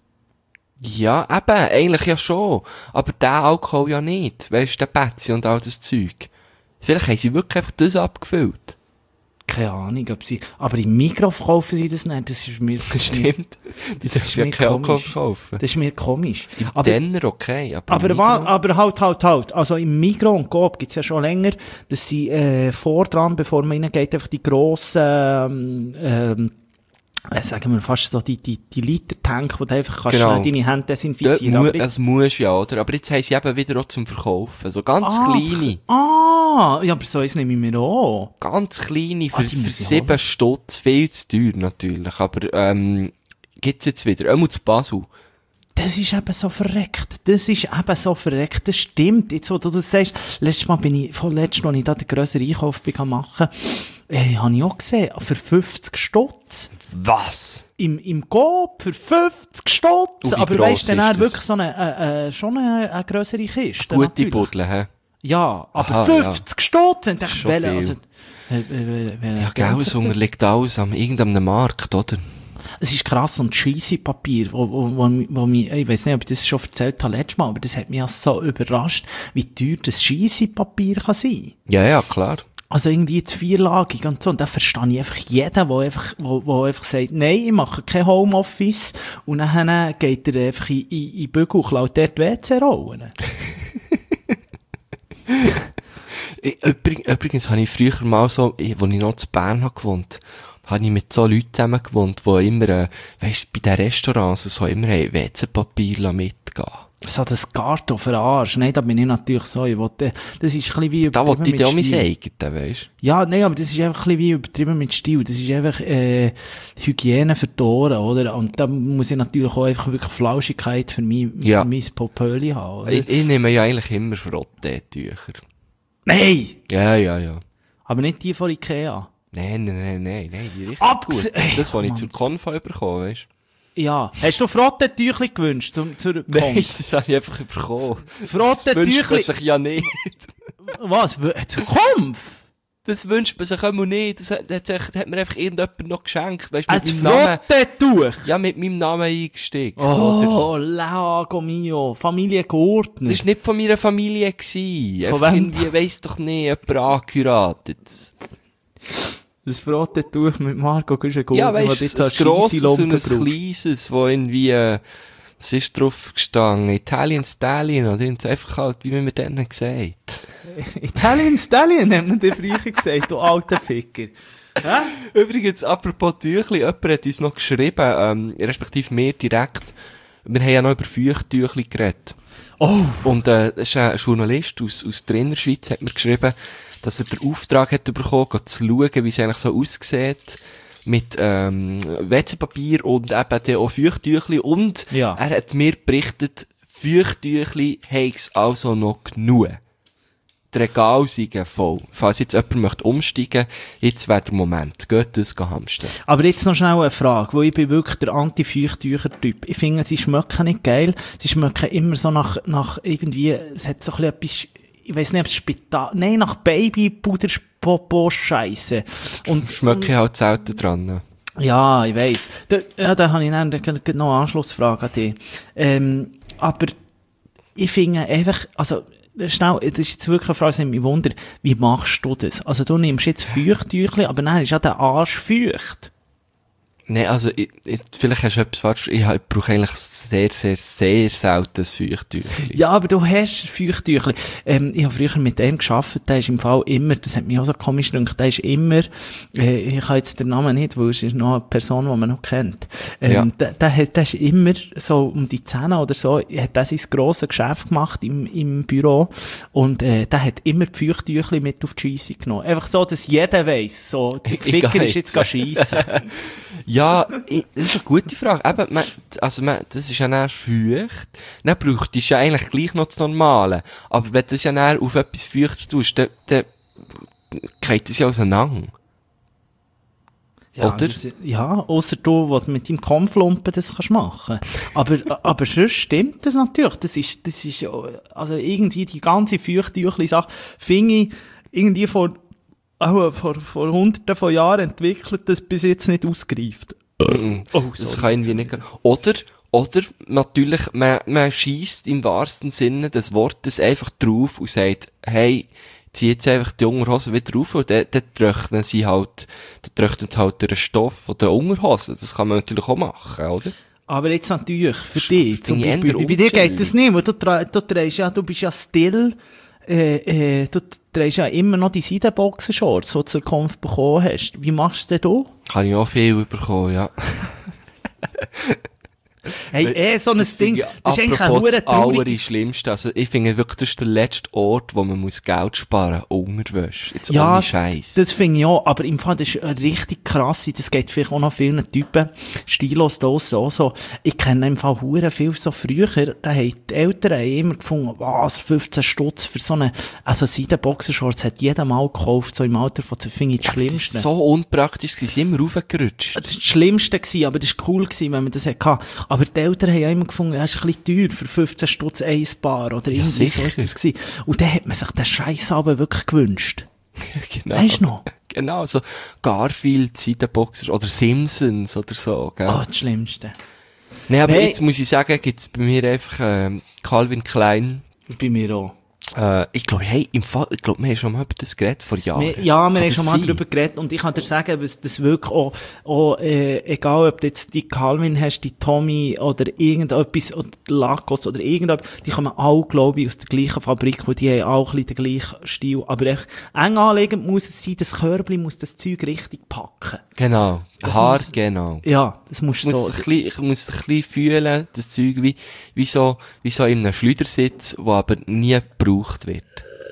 Ja, eben, eigentlich ja schon. Aber der Alkohol ja nicht. Weißt du, der Bätzchen und all das Zeug. Vielleicht haben sie wirklich einfach das abgefüllt. Keine Ahnung, ob sie, aber im Mikro kaufen sie das nicht, das ist mir, Stimmt. das Das ist ja mir kein Alkohol komisch. kaufen. Das ist mir komisch. Aber, Denner okay, aber, aber, im wa, Migros- aber halt, halt, halt. Also im Migros und Coop gibt's ja schon länger, dass sie äh, vor dran, bevor man reingeht, einfach die grossen, ähm, ähm, äh, sagen wir fast so die, die, die Liter-Tank, wo du einfach kannst Genau. schnell deine Hände Dort desinfizieren. mu Aber jetzt- das muss ja, oder? Aber jetzt haben sie eben wieder auch zum Verkaufen. So ganz Ah, kleine. Ah, ja, aber so eins nehme ich mir auch. Ganz kleine, für, Ah, die für muss ich sieben holen. Stutz. Viel zu teuer natürlich. Aber ähm, gibt's jetzt wieder. Einmal zu Basel. Das ist eben so verreckt. Das ist eben so verreckt. Das stimmt. Jetzt, wo du das sagst, letztes Mal bin ich, vorletztes Mal, als ich da den grösseren Einkauf bin machen, äh, habe ich auch gesehen, für fünfzig Stutz. Was? Im, im Coop für fünfzig Stutz. Und wie Aber gross weißt du, dann ist auch das? wirklich so eine, äh, äh, schon eine, eine grössere Kiste. Gute natürlich. Buddel, hä? Ja, aber Aha, fünfzig Stutz. Und ich Schon dachte, viel. also, äh, äh, äh, Ja, gell, es unterliegt alles an irgendeinem Markt, oder? Es ist krass, und Scheisse-Papier, wo, wo, wo, wo mich, ich weiss nicht, ob ich das schon erzählt habe letztes Mal, aber das hat mich ja so überrascht, wie teuer das Scheisse-Papier kann sein. Ja, ja, klar. Also irgendwie jetzt vierlagig und so, und da verstehe ich einfach jeden, der einfach, wo, wo einfach sagt, nein, ich mache kein Homeoffice, und dann geht er einfach in, in, in den Bügel und klaut dort W C-Rollen. Ich- Übrig, übrigens habe ich früher mal so, ich- als ich noch zu Bern habe gewohnt, habe ich mit so Leuten zusammen gewohnt, die immer, äh, weisst, bei den Restaurants so immer haben W C-Papier mitgehen. So das Garten für den Arsch. Nein, da bin ich natürlich so, ich wollte, das ist ein bisschen wie Da wollte ich dir auch mein Stil. eigenen, weisst Ja, nein, aber das ist einfach ein bisschen wie übertrieben mit Stil. Das ist einfach, äh, Hygiene für die Ohren, oder? Und da muss ich natürlich auch einfach wirklich Flauschigkeit für mein, Ja. für mein Popöli haben, oder? Ich, ich nehme ja eigentlich immer Frotte-Tücher. Nein! Ja, ja, ja. Aber nicht die von Ikea. Nein, nein, nein, nein, nein, die richtig Abs- gut. Ey, Das, was ich Mann. zur Konfa bekommen, weisst Ja. Hast du Frottentüchli gewünscht zum, zur Nein, Konf? das habe ich einfach bekommen. Das wünscht Frottentüchli? man sich ja nicht. Was? W- Zur Konf? Das wünscht man sich immer nicht. Das hat, hat, sich- hat mir einfach irgendjemand noch geschenkt. Weisst, mit Ein meinem Namen, Frottentuch? ja, mit meinem Namen eingestiegen. oder? Oh, Lago mio. Familie Gurtner. Das war nicht von meiner Familie. Gewesen. Von Einfach wem? irgendwie, weiss doch nicht, jemand angeheiratet. Das Frottentuch mit Marco Güschen-Gurtner, Ja, das weißt jetzt du, ein als grosses und Scheisselumpen ein braucht. kleines, wo irgendwie, äh, was ist drauf gestanden? Italian Stallion, oder? Und einfach halt, wie man mir dann gesagt. Italian Stallion hat man dir früher gesagt, du alter Ficker. Hä? Übrigens, apropos Tüchli, jemand hat uns noch geschrieben, ähm, respektive mir direkt, wir haben ja noch über Feuchttüchli geredet. Oh, Und, äh, das ist ein Journalist aus, aus der Innerschweiz, hat mir geschrieben, dass er den Auftrag hat bekommen, geht zu schauen, wie es eigentlich so aussieht, mit, ähm, W C-Papier und eben dann auch Feuchttüchli. Und Ja. er hat mir berichtet, Feuchttüchli habe es also noch genug. Die Regale sind voll. Falls jetzt jemand möchte umsteigen, jetzt wäre der Moment. Geht das hamstern. aber jetzt noch schnell eine Frage, wo ich bin wirklich der Anti-Feuchttücher-Typ. Ich finde, sie schmecken nicht geil. Sie schmecken immer so nach, nach irgendwie, es hat so ein bisschen etwas, ich weiss nicht, ob es Spital, nein, nach Baby-Puder-Popo-Scheisse. Und, Schmecke ich halt selten dran. ja, ich weiss. Da, ja, da habe ich dann gleich noch eine Anschlussfrage an dich. Ähm, aber ich finde einfach, also, schnell, das ist jetzt wirklich eine Frage, die mich wundert, wie machst du das? Also, du nimmst jetzt Feuchttüchli, aber dann ist ja der Arsch feucht. Nein, also, ich, ich, vielleicht hast du etwas falsch. Ich, ich brauche eigentlich sehr, sehr, sehr selten ein Feuchttüchli. Ja, aber du hast Feuchttüchli. Ähm, ich habe früher mit dem gearbeitet, der ist im Fall immer, das hat mich auch so komisch gedacht, der ist immer, äh, ich habe jetzt den Namen nicht, weil es ist noch eine Person, die man noch kennt. Ähm, Ja. der, der, hat, der ist immer so um die zehn oder so, hat der sein grosses Geschäft gemacht im, im Büro und äh, der hat immer die Feuchttüchli mit auf die Scheisse genommen. Einfach so, dass jeder weiss, so, der Ich Ficker gehe ist jetzt schiessen. Ja, ich, das ist eine gute Frage. Eben, man, also man, das ist ja dann feucht. Dann braucht es ja eigentlich gleich noch das Normale. Aber wenn du das ja dann auf etwas Feuchtes tust, dann, dann geht das ja auseinander. Ja, Oder? das, ja, ausser du, wo du mit deinem Konflumpen das kannst machen. Aber, aber sonst stimmt das natürlich. Das ist, das ist, also irgendwie die ganze Feuchttüchli-Sache, finde ich, irgendwie vor, auch vor, vor hunderten von Jahren entwickelt, das bis jetzt nicht ausgereift. Oh, Das sorry. kann irgendwie nicht gehen. Oder, oder, natürlich, man, man schiesst im wahrsten Sinne des Wortes einfach drauf und sagt, hey, zieh jetzt einfach die Unterhose wieder rauf und dann, dann trocknen sie halt, dann trocknet halt der Stoff von der Unterhose. Das kann man natürlich auch machen, oder? Aber jetzt natürlich, für dich, zum Finde ich Beispiel, eher bei dir geht unchillig. das nicht, weil du, tra- du trägst ja, du bist ja still, äh, äh, du trägst ja immer noch die Seidenboxershorts, die du zur Konf bekommen hast. Wie machst du denn da? Habe ich auch viel bekommen, ja. Hey, eh, so ein Das Ding, finde ich das ist eigentlich ein apropos hure das traurig. Allerschlimmste. Also, ich finde wirklich, das ist der letzte Ort, wo man muss Geld sparen muss. Unterwäsche. Jetzt Ja, ohne Scheiß. das finde ich auch, aber im Fall, das ist eine richtig krasse, das geht vielleicht auch noch vielen Typen, stilos Dosen auch so. Ich kenne im Fall hure viel so früher, da haben die Eltern haben immer gefunden, was, fünfzehn Stutz für so eine, also Seidenboxershorts hat jeder mal gekauft, so im Alter von, das finde ich das Das Schlimmste. ist so unpraktisch, sie sind immer raufgerutscht. Das war das Schlimmste gewesen, aber das war cool gewesen, wenn man das hatte. Aber die Eltern haben ja immer gefunden, ja, ist ein bisschen teuer für fünfzehn Stutz ein Paar oder irgendwie so sicher. ist das gewesen. Und dann hat man sich den Scheiß aber wirklich gewünscht. Genau. Weisst du noch? Genau, so Garfield, Seidenboxer oder Simpsons oder so, gell? Ah, das Schlimmste. Nee, aber Nee. jetzt muss ich sagen, gibt's bei mir einfach, ähm, Calvin Klein. Bei mir auch. Äh, ich glaube, hey, im Fall, ich glaube, wir haben schon mal über das geredet vor Jahren. Wir, ja, wir Kann haben das schon mal sein? darüber geredet und ich kann dir sagen, was das wirklich auch, auch äh, egal ob du jetzt die Calvin hast, die Tommy oder irgendetwas, oder Lacoste oder irgendetwas, die kommen alle, glaube ich, aus der gleichen Fabrik, wo die haben auch ein bisschen den gleichen Stil. Aber echt eng anlegend muss es sein, das Körbchen muss das Zeug richtig packen. Genau. Das Haar, muss- genau. Ja, das musst Ich du muss, so. es ein bisschen, ich muss es ein bisschen fühlen, das Zeug, wie, wie so, wie so in einem Schleudersitz, wo aber nie gebraucht wird.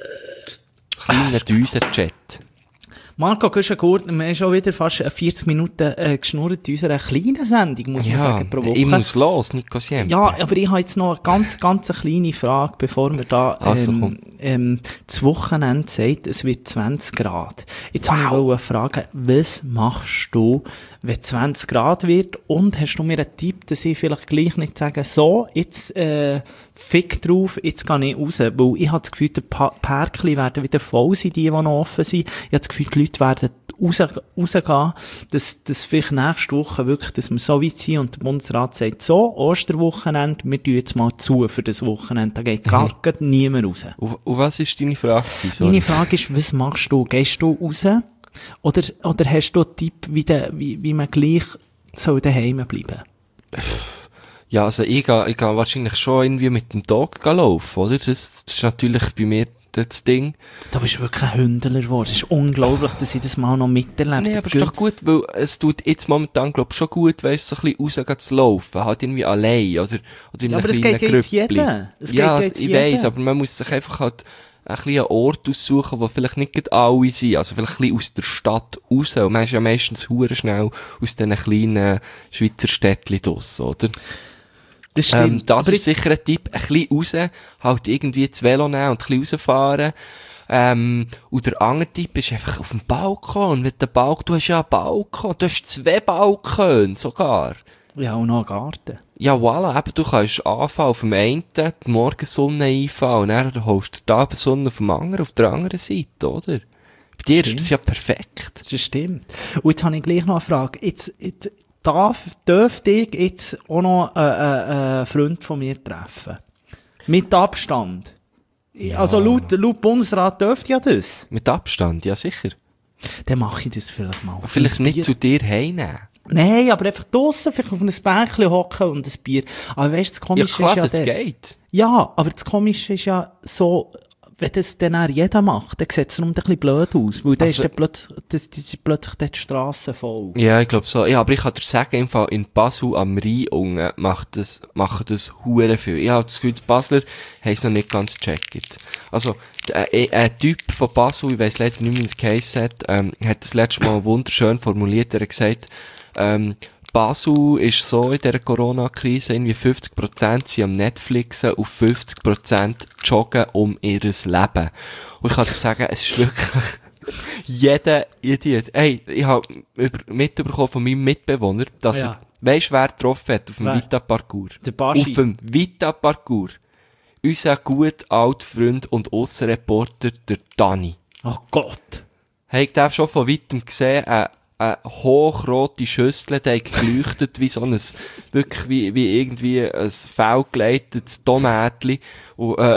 Kleiner Düsenjet. Marco Güschen-Gurt, wir haben schon wieder fast vierzig Minuten äh, geschnurrt in unserer kleinen Sendung, muss man Ja, sagen, pro Woche. ich muss los, Nico Siempre. Ja, aber ich habe jetzt noch eine ganz, ganz eine kleine Frage, bevor wir da Also, ähm, komm. ähm, das Wochenende sagt, es wird zwanzig Grad. Jetzt wow. wollte ich fragen, was machst du, wenn zwanzig Grad wird? Und hast du mir einen Tipp, dass ich vielleicht gleich nicht sage, so, jetzt äh, fick drauf, jetzt gehe ich raus. Weil ich habe das Gefühl, die pa Pärkchen werden wieder voll sein, die, die noch offen sind. Ich habe das Gefühl, die Leute werden raus, rausgehen, dass, dass vielleicht nächste Woche wirklich, dass wir so weit sind und der Bundesrat sagt, so, Osterwochenende, wir tun jetzt mal zu für das Wochenende, da geht gar Mhm. niemand raus. Und, und was ist deine Frage? gewesen? Sorry. Meine Frage ist, was machst du? Gehst du raus? Oder, oder hast du einen Tipp, wie, de, wie, wie man gleich soll daheim bleiben? Ja, also ich gehe, ich gehe wahrscheinlich schon irgendwie mit dem Dog gehen laufen, oder? Das, das ist natürlich bei mir das Ding. Da bist du wirklich ein Hündler geworden. Es ist unglaublich, dass ich das mal noch miterlebt Nee, aber es ist doch gut, weil es tut jetzt momentan, glaub ich, schon gut, weißt du, so ein bisschen rausgehen zu laufen. Halt irgendwie allein, oder, oder in Ja, einem aber das kleinen geht ja jetzt Grüppli. jeder. Das geht ja, ja jetzt ich jeder. weiss, aber man muss sich einfach halt ein bisschen einen Ort aussuchen, wo vielleicht nicht gerade alle sind. Also vielleicht ein bisschen aus der Stadt raus. Und man ist ja meistens hure schnell aus diesen kleinen Schweizer Städtchen draus, oder? Das stimmt. Ähm, das aber ist sicher ein Tipp. Ein bisschen raus, halt irgendwie das Velo nehmen und ein bisschen rausfahren. Ähm, und der andere Tipp ist einfach auf dem Balkon. Und wenn der Balkon, du hast ja einen Balkon, du hast zwei Balkone sogar. ja, auch noch einen Garten. Ja, voilà, eben, du kannst anfangen auf dem einen, die Morgensonne einfallen, und dann holst du die Abendsonne auf dem anderen, auf der anderen Seite, oder? Bei dir ist das ja perfekt. Das stimmt. Und jetzt habe ich gleich noch eine Frage. Jetzt, jetzt darf, dürfte ich jetzt auch noch einen, einen, einen Freund von mir treffen? Mit Abstand. Also laut, laut Bundesrat dürfte ja das. Mit Abstand, ja sicher. Dann mache ich das vielleicht mal. Vielleicht Ein nicht Bier- zu dir heimnehmen. Nein, aber einfach draussen, vielleicht auf einem Bänkchen hocken und ein Bier. Aber weißt du, das Ja Komische klar, ist ja das der, geht. ja, aber das Komische ist ja so, wenn das dann auch jeder macht, dann sieht es nur ein bisschen blöd aus, weil dann Also- ist dann plötzlich, das, das ist plötzlich dann die Strasse voll. Ja, ich glaube so. Ja, aber ich kann dir sagen, im Fall in Basel am Rhein unten macht das, machen das hure viel. Ich habe das Gefühl, die Basler haben es noch nicht ganz gecheckt. Also, ein, ein Typ von Basel, ich weiss leider nicht mehr, wie der geheissen hat, ähm, hat das letzte Mal wunderschön formuliert. Er hat gesagt, ähm, Basel ist so in dieser Corona-Krise, irgendwie fünfzig Prozent sind am Netflixen und fünfzig Prozent joggen um ihr Leben. Und ich kann dir sagen, es ist wirklich jeder Idiot. Hey, ich habe mitbekommen von meinem Mitbewohner, dass Ja. er, weisst wer getroffen hat auf dem Wer? Vita-Parcours? Der Baschi. Auf dem Vita-Parcours. Unser gut alter Freund und Aussenreporter, der Dani. Oh Gott. Hey, ich habe schon von weitem gesehen, eine, eine hochrote Schüssel, die hat geleuchtet wie so ein, wirklich wie, wie irgendwie ein fehlgeleitetes Tomätli. Und, äh,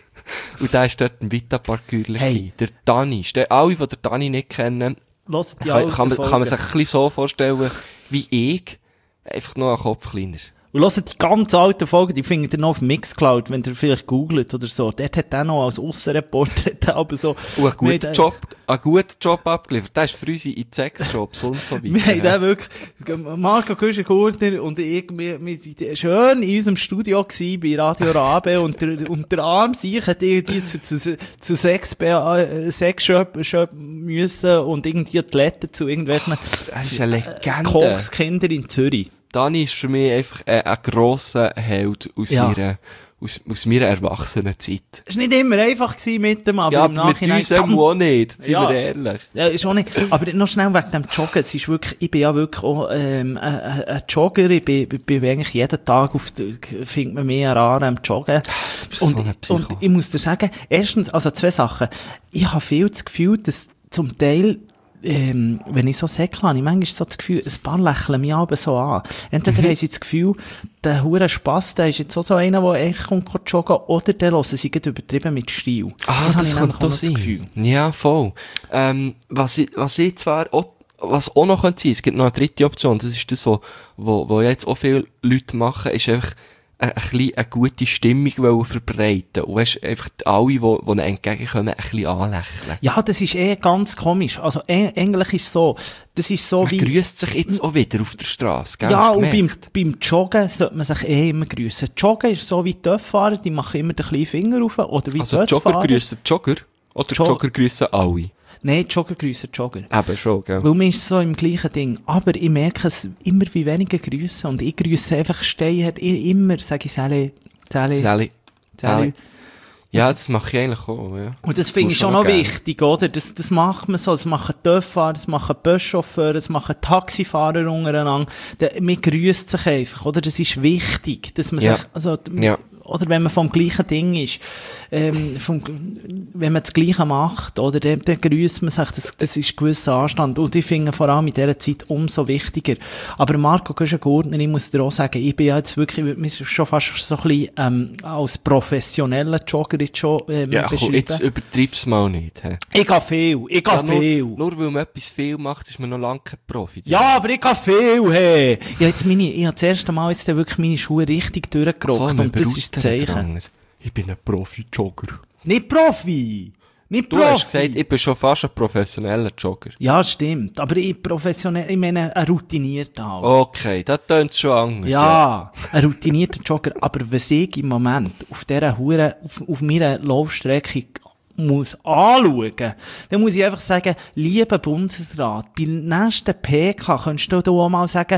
und da war dort ein Vita-Parcours. Hey. Der Dani. Ste- Alle, die den Dani nicht kennen, Hört die kann, alten kann, man, kann man Folgen. sich ein bisschen so vorstellen, wie ich, einfach nur einen Kopf kleiner. Und hört die ganz alten Folgen, die findet ihr noch auf Mixcloud, wenn ihr vielleicht googelt oder so. Dort hat er noch als Aussenreporter aber so... Und einen guten wir haben- Job, einen guten Job abgeliefert. Der ist für uns in Sexjobs und so weiter. Wir haben den wirklich, Marco Güschen-Gurtner und ich, wir, wir sind schön in unserem Studio gewesen, bei Radio Rabe, und der, und der Arm sich hat irgendwie zu, zu, zu Sex, äh, Sexshop, Shop müssen und irgendwie Athleten zu irgendwelchen Er ist eine Legende. Kochskinder in Zürich. Dani ist für mich einfach ein, ein grosser Held aus Ja. meiner, aus, aus meiner Erwachsenenzeit. Es war nicht immer einfach gewesen mit dem, aber Ja, im aber mit Nachhinein... uns eben auch nicht, sind Ja. wir ehrlich. Ja, ist auch nicht. Aber noch schnell wegen dem Joggen. Es ist wirklich, ich bin ja wirklich auch, ähm, ein, ein ein Jogger. Ich bin, bin, bin eigentlich jeden Tag auf, der- findet man mich an am Joggen. bist so Und, ein Psycho. und ich muss dir sagen, erstens, also zwei Sachen. Ich habe viel das Gefühl, dass zum Teil, ähm, wenn ich so säckle, habe ich manchmal so das Gefühl, ein paar lächeln mich aber so an. Entweder Mhm. haben sie das Gefühl, der hure Spass, der ist jetzt auch so einer, der echt kommt joggen, oder der hören sie gerade übertrieben mit Stil. Ah, habe das, ich kommt nämlich auch doch noch das Gefühl. sein. Ja, voll. Ähm, was ich, was ich zwar auch, was auch noch könnte sein, es gibt noch eine dritte Option, das ist das, was, wo, wo jetzt auch viele Leute machen, ist einfach ein, ein bisschen eine gute Stimmung wollen verbreiten. Und weisst, einfach alle, die, die ihnen entgegenkommen, ein bisschen anlächeln. Ja, das ist eh ganz komisch. Also, e- eigentlich ist so, das ist so Man wie, grüßt sich jetzt auch wieder auf der Straße, gell? ja, Hast du und beim, gemerkt? beim Joggen sollte man sich eh immer grüßen. Joggen ist so wie die Töpffahrer, die machen immer den kleinen Finger rauf, oder wie Also die Jogger Busfahrer. grüssen Jogger? Oder Jo- Jogger grüssen alle? Nein, Jogger grüßen Jogger. Eben schon, gell? Weil man ist so im gleichen Ding. Aber ich merke es immer wie weniger grüßen. Und ich grüße einfach stehen, immer, sage ich Sally, Sally, Sally. Sally. Ja, das mache ich eigentlich auch, ja. Und das finde Muss ich schon schon noch noch geben. wichtig, oder? Das, das macht man so. Das machen Töpffahrer, das machen Buschauffeure, das machen Taxifahrer untereinander. Da- Man grüßt sich einfach, oder? Das ist wichtig, dass man Ja. sich, also, Ja. oder wenn man vom gleichen Ding ist, ähm, vom, wenn man das Gleiche macht, oder, dann, dann grüßt man sich, das, das ist gewisser Anstand. Und ich finde vor allem in dieser Zeit umso wichtiger. Aber Marco Güschen-Gurtner, ich muss dir auch sagen, ich bin ja jetzt wirklich, ich würde mich schon fast so ein bisschen, ähm, als professioneller Jogger jetzt schon, ähm, Ja, komm, beschreiben. jetzt übertreib's mal nicht, hä? Ich gehe viel, ich gehe Ja, nur, viel. nur weil man etwas viel macht, ist man noch lange kein Profi. Ja, aber ich gehe viel, hey. Ich habe jetzt meine, ich habe das erste Mal jetzt dann wirklich meine Schuhe richtig durchgerockt, man und das beruhigt ist das den Zeichen. Dranger. Ich bin ein Profi-Jogger. Nicht Profi! Nicht Du Profi! hast gesagt, ich bin schon fast ein professioneller Jogger. Ja, stimmt. Aber ich professionell, ich meine, ein routinierter halt. Okay, das tönt schon anders. Ja, ein routinierter Jogger. Aber was ich im Moment auf dieser Hure, auf, auf meiner Laufstrecke muss anschauen, dann muss ich einfach sagen, lieber Bundesrat, bei der nächsten P K könntest du da auch mal sagen,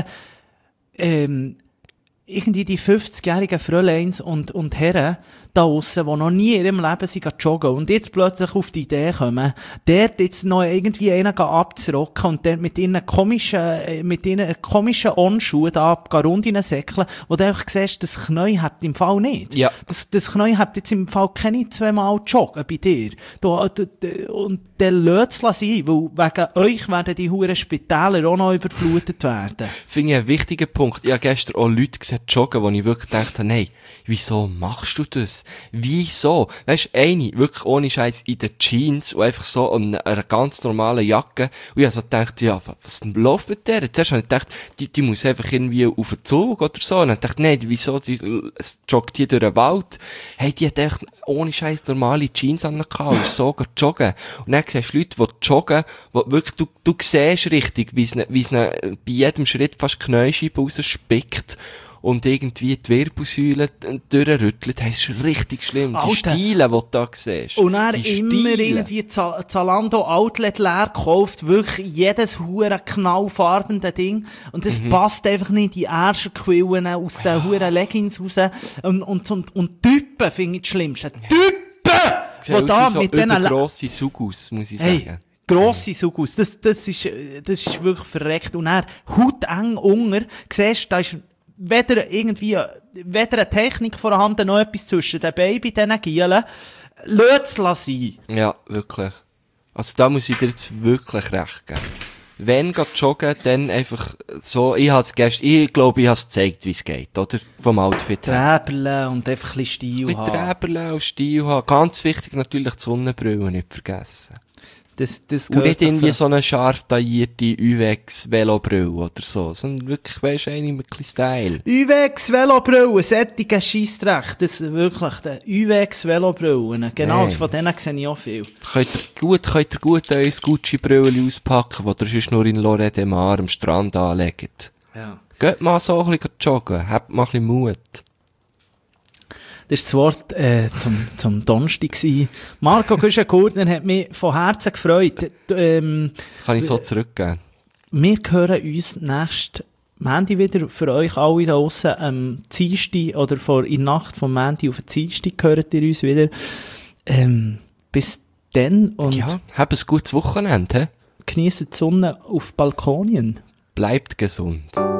ähm, irgendwie die fünfzigjährigen Fräuleins und, und Herren da aussen, die noch nie in ihrem Leben sind joggen und jetzt plötzlich auf die Idee kommen, dort jetzt noch irgendwie einen abzurocken und dort mit ihren komischen, äh, mit ihren komischen On-Schuhen da rundinnen säckeln, wo du einfach siehst, das Knie habt im Fall nicht. Ja. Das, das Knie habt jetzt im Fall keine zweimal joggen bei dir. Du, du, du, und dann lässt es sein, weil wegen euch werden die huren Spitäler auch noch überflutet werden. Finde ich einen wichtigen Punkt. Ich habe gestern auch Leute gesehen joggen, wo ich wirklich gedacht habe, nein, wieso machst du das? Scheiß. Wieso? Weisst, eine, wirklich ohne Scheiß in den Jeans und einfach so an einer ganz normalen Jacke. Und ich hab so gedacht, ja, was läuft mit der? Zuerst habe ich gedacht, die, die muss einfach irgendwie auf den Zug oder so. Und dann dachte ich, nein, wieso, die, es joggt hier durch den Wald. Hey, die hat echt ohne Scheiß normale Jeans angehabt und ist so joggen. Und dann siehst du Leute, die joggen, wo wirklich, du, du siehst richtig, wie es, wie es bei jedem Schritt fast Knäuscheiben rausspickt. Und irgendwie die Wirbelsäule durchrüttelt. Das ist richtig schlimm. Alter. Die Stiele, die du da siehst. Und er Die immer Stiele. irgendwie Za- Zalando Outlet leer gekauft, wirklich jedes hure knallfarbene Ding. Und das Mhm. passt einfach nicht in die Ärscherquillen aus den huren Leggings raus. Und, und, und, und Typen finde ich das Schlimmste. Typen! Sieht Wo aus da wie so mit diesen Le- übergrosse Sugus, muss ich Hey, sagen. grosse Sugus. Das, das ist, das ist wirklich verreckt. Und er, hauteng unter, siehst, da ist weder irgendwie, weder eine Technik vorhanden, noch etwas zwischen den Baby, diesen Gielen. Lass es sein. Ja, wirklich. Also da muss ich dir jetzt wirklich recht geben. Wenn geht joggen, dann einfach so, ich hab's gestern, ich glaube, ich hab's gezeigt, wie es geht, oder? Vom Outfit her. Träberle und einfach ein bisschen Stil Mit haben. Träberle und Stil haben. Ganz wichtig natürlich die Sonnenbrille nicht vergessen. Das, das Und nicht sich irgendwie für- so eine scharf taillierte U V X-Velobrille oder so, sondern wirklich, weisst du, eine mit ein bisschen Style. U V X Velobrille, sättige Scheissdreck, das ist wirklich, der U V X Velobrillen, genau, Hey. von denen sehe ich auch viel. Könnt ihr gut, könnt ihr gut euer Gucci-Brille auspacken, das ihr sonst nur in Lorette de Mar am Strand anlegt. Ja. Geht mal so ein bisschen joggen, habt mal ein bisschen Mut. Das war das Wort äh, zum, zum Donnerstag gewesen. Marco Güschen-Gurtner hat mich von Herzen gefreut. D- Ähm, Kann ich so zurückgeben. wir hören uns nächsten Montag wieder, für euch alle da draussen, am Dienstag oder vor, in der Nacht vom Montag auf den Dienstag hört ihr uns wieder. Ähm, bis dann und Ja, habt ein gutes Wochenende, he? genießt die Sonne auf Balkonien. Bleibt gesund.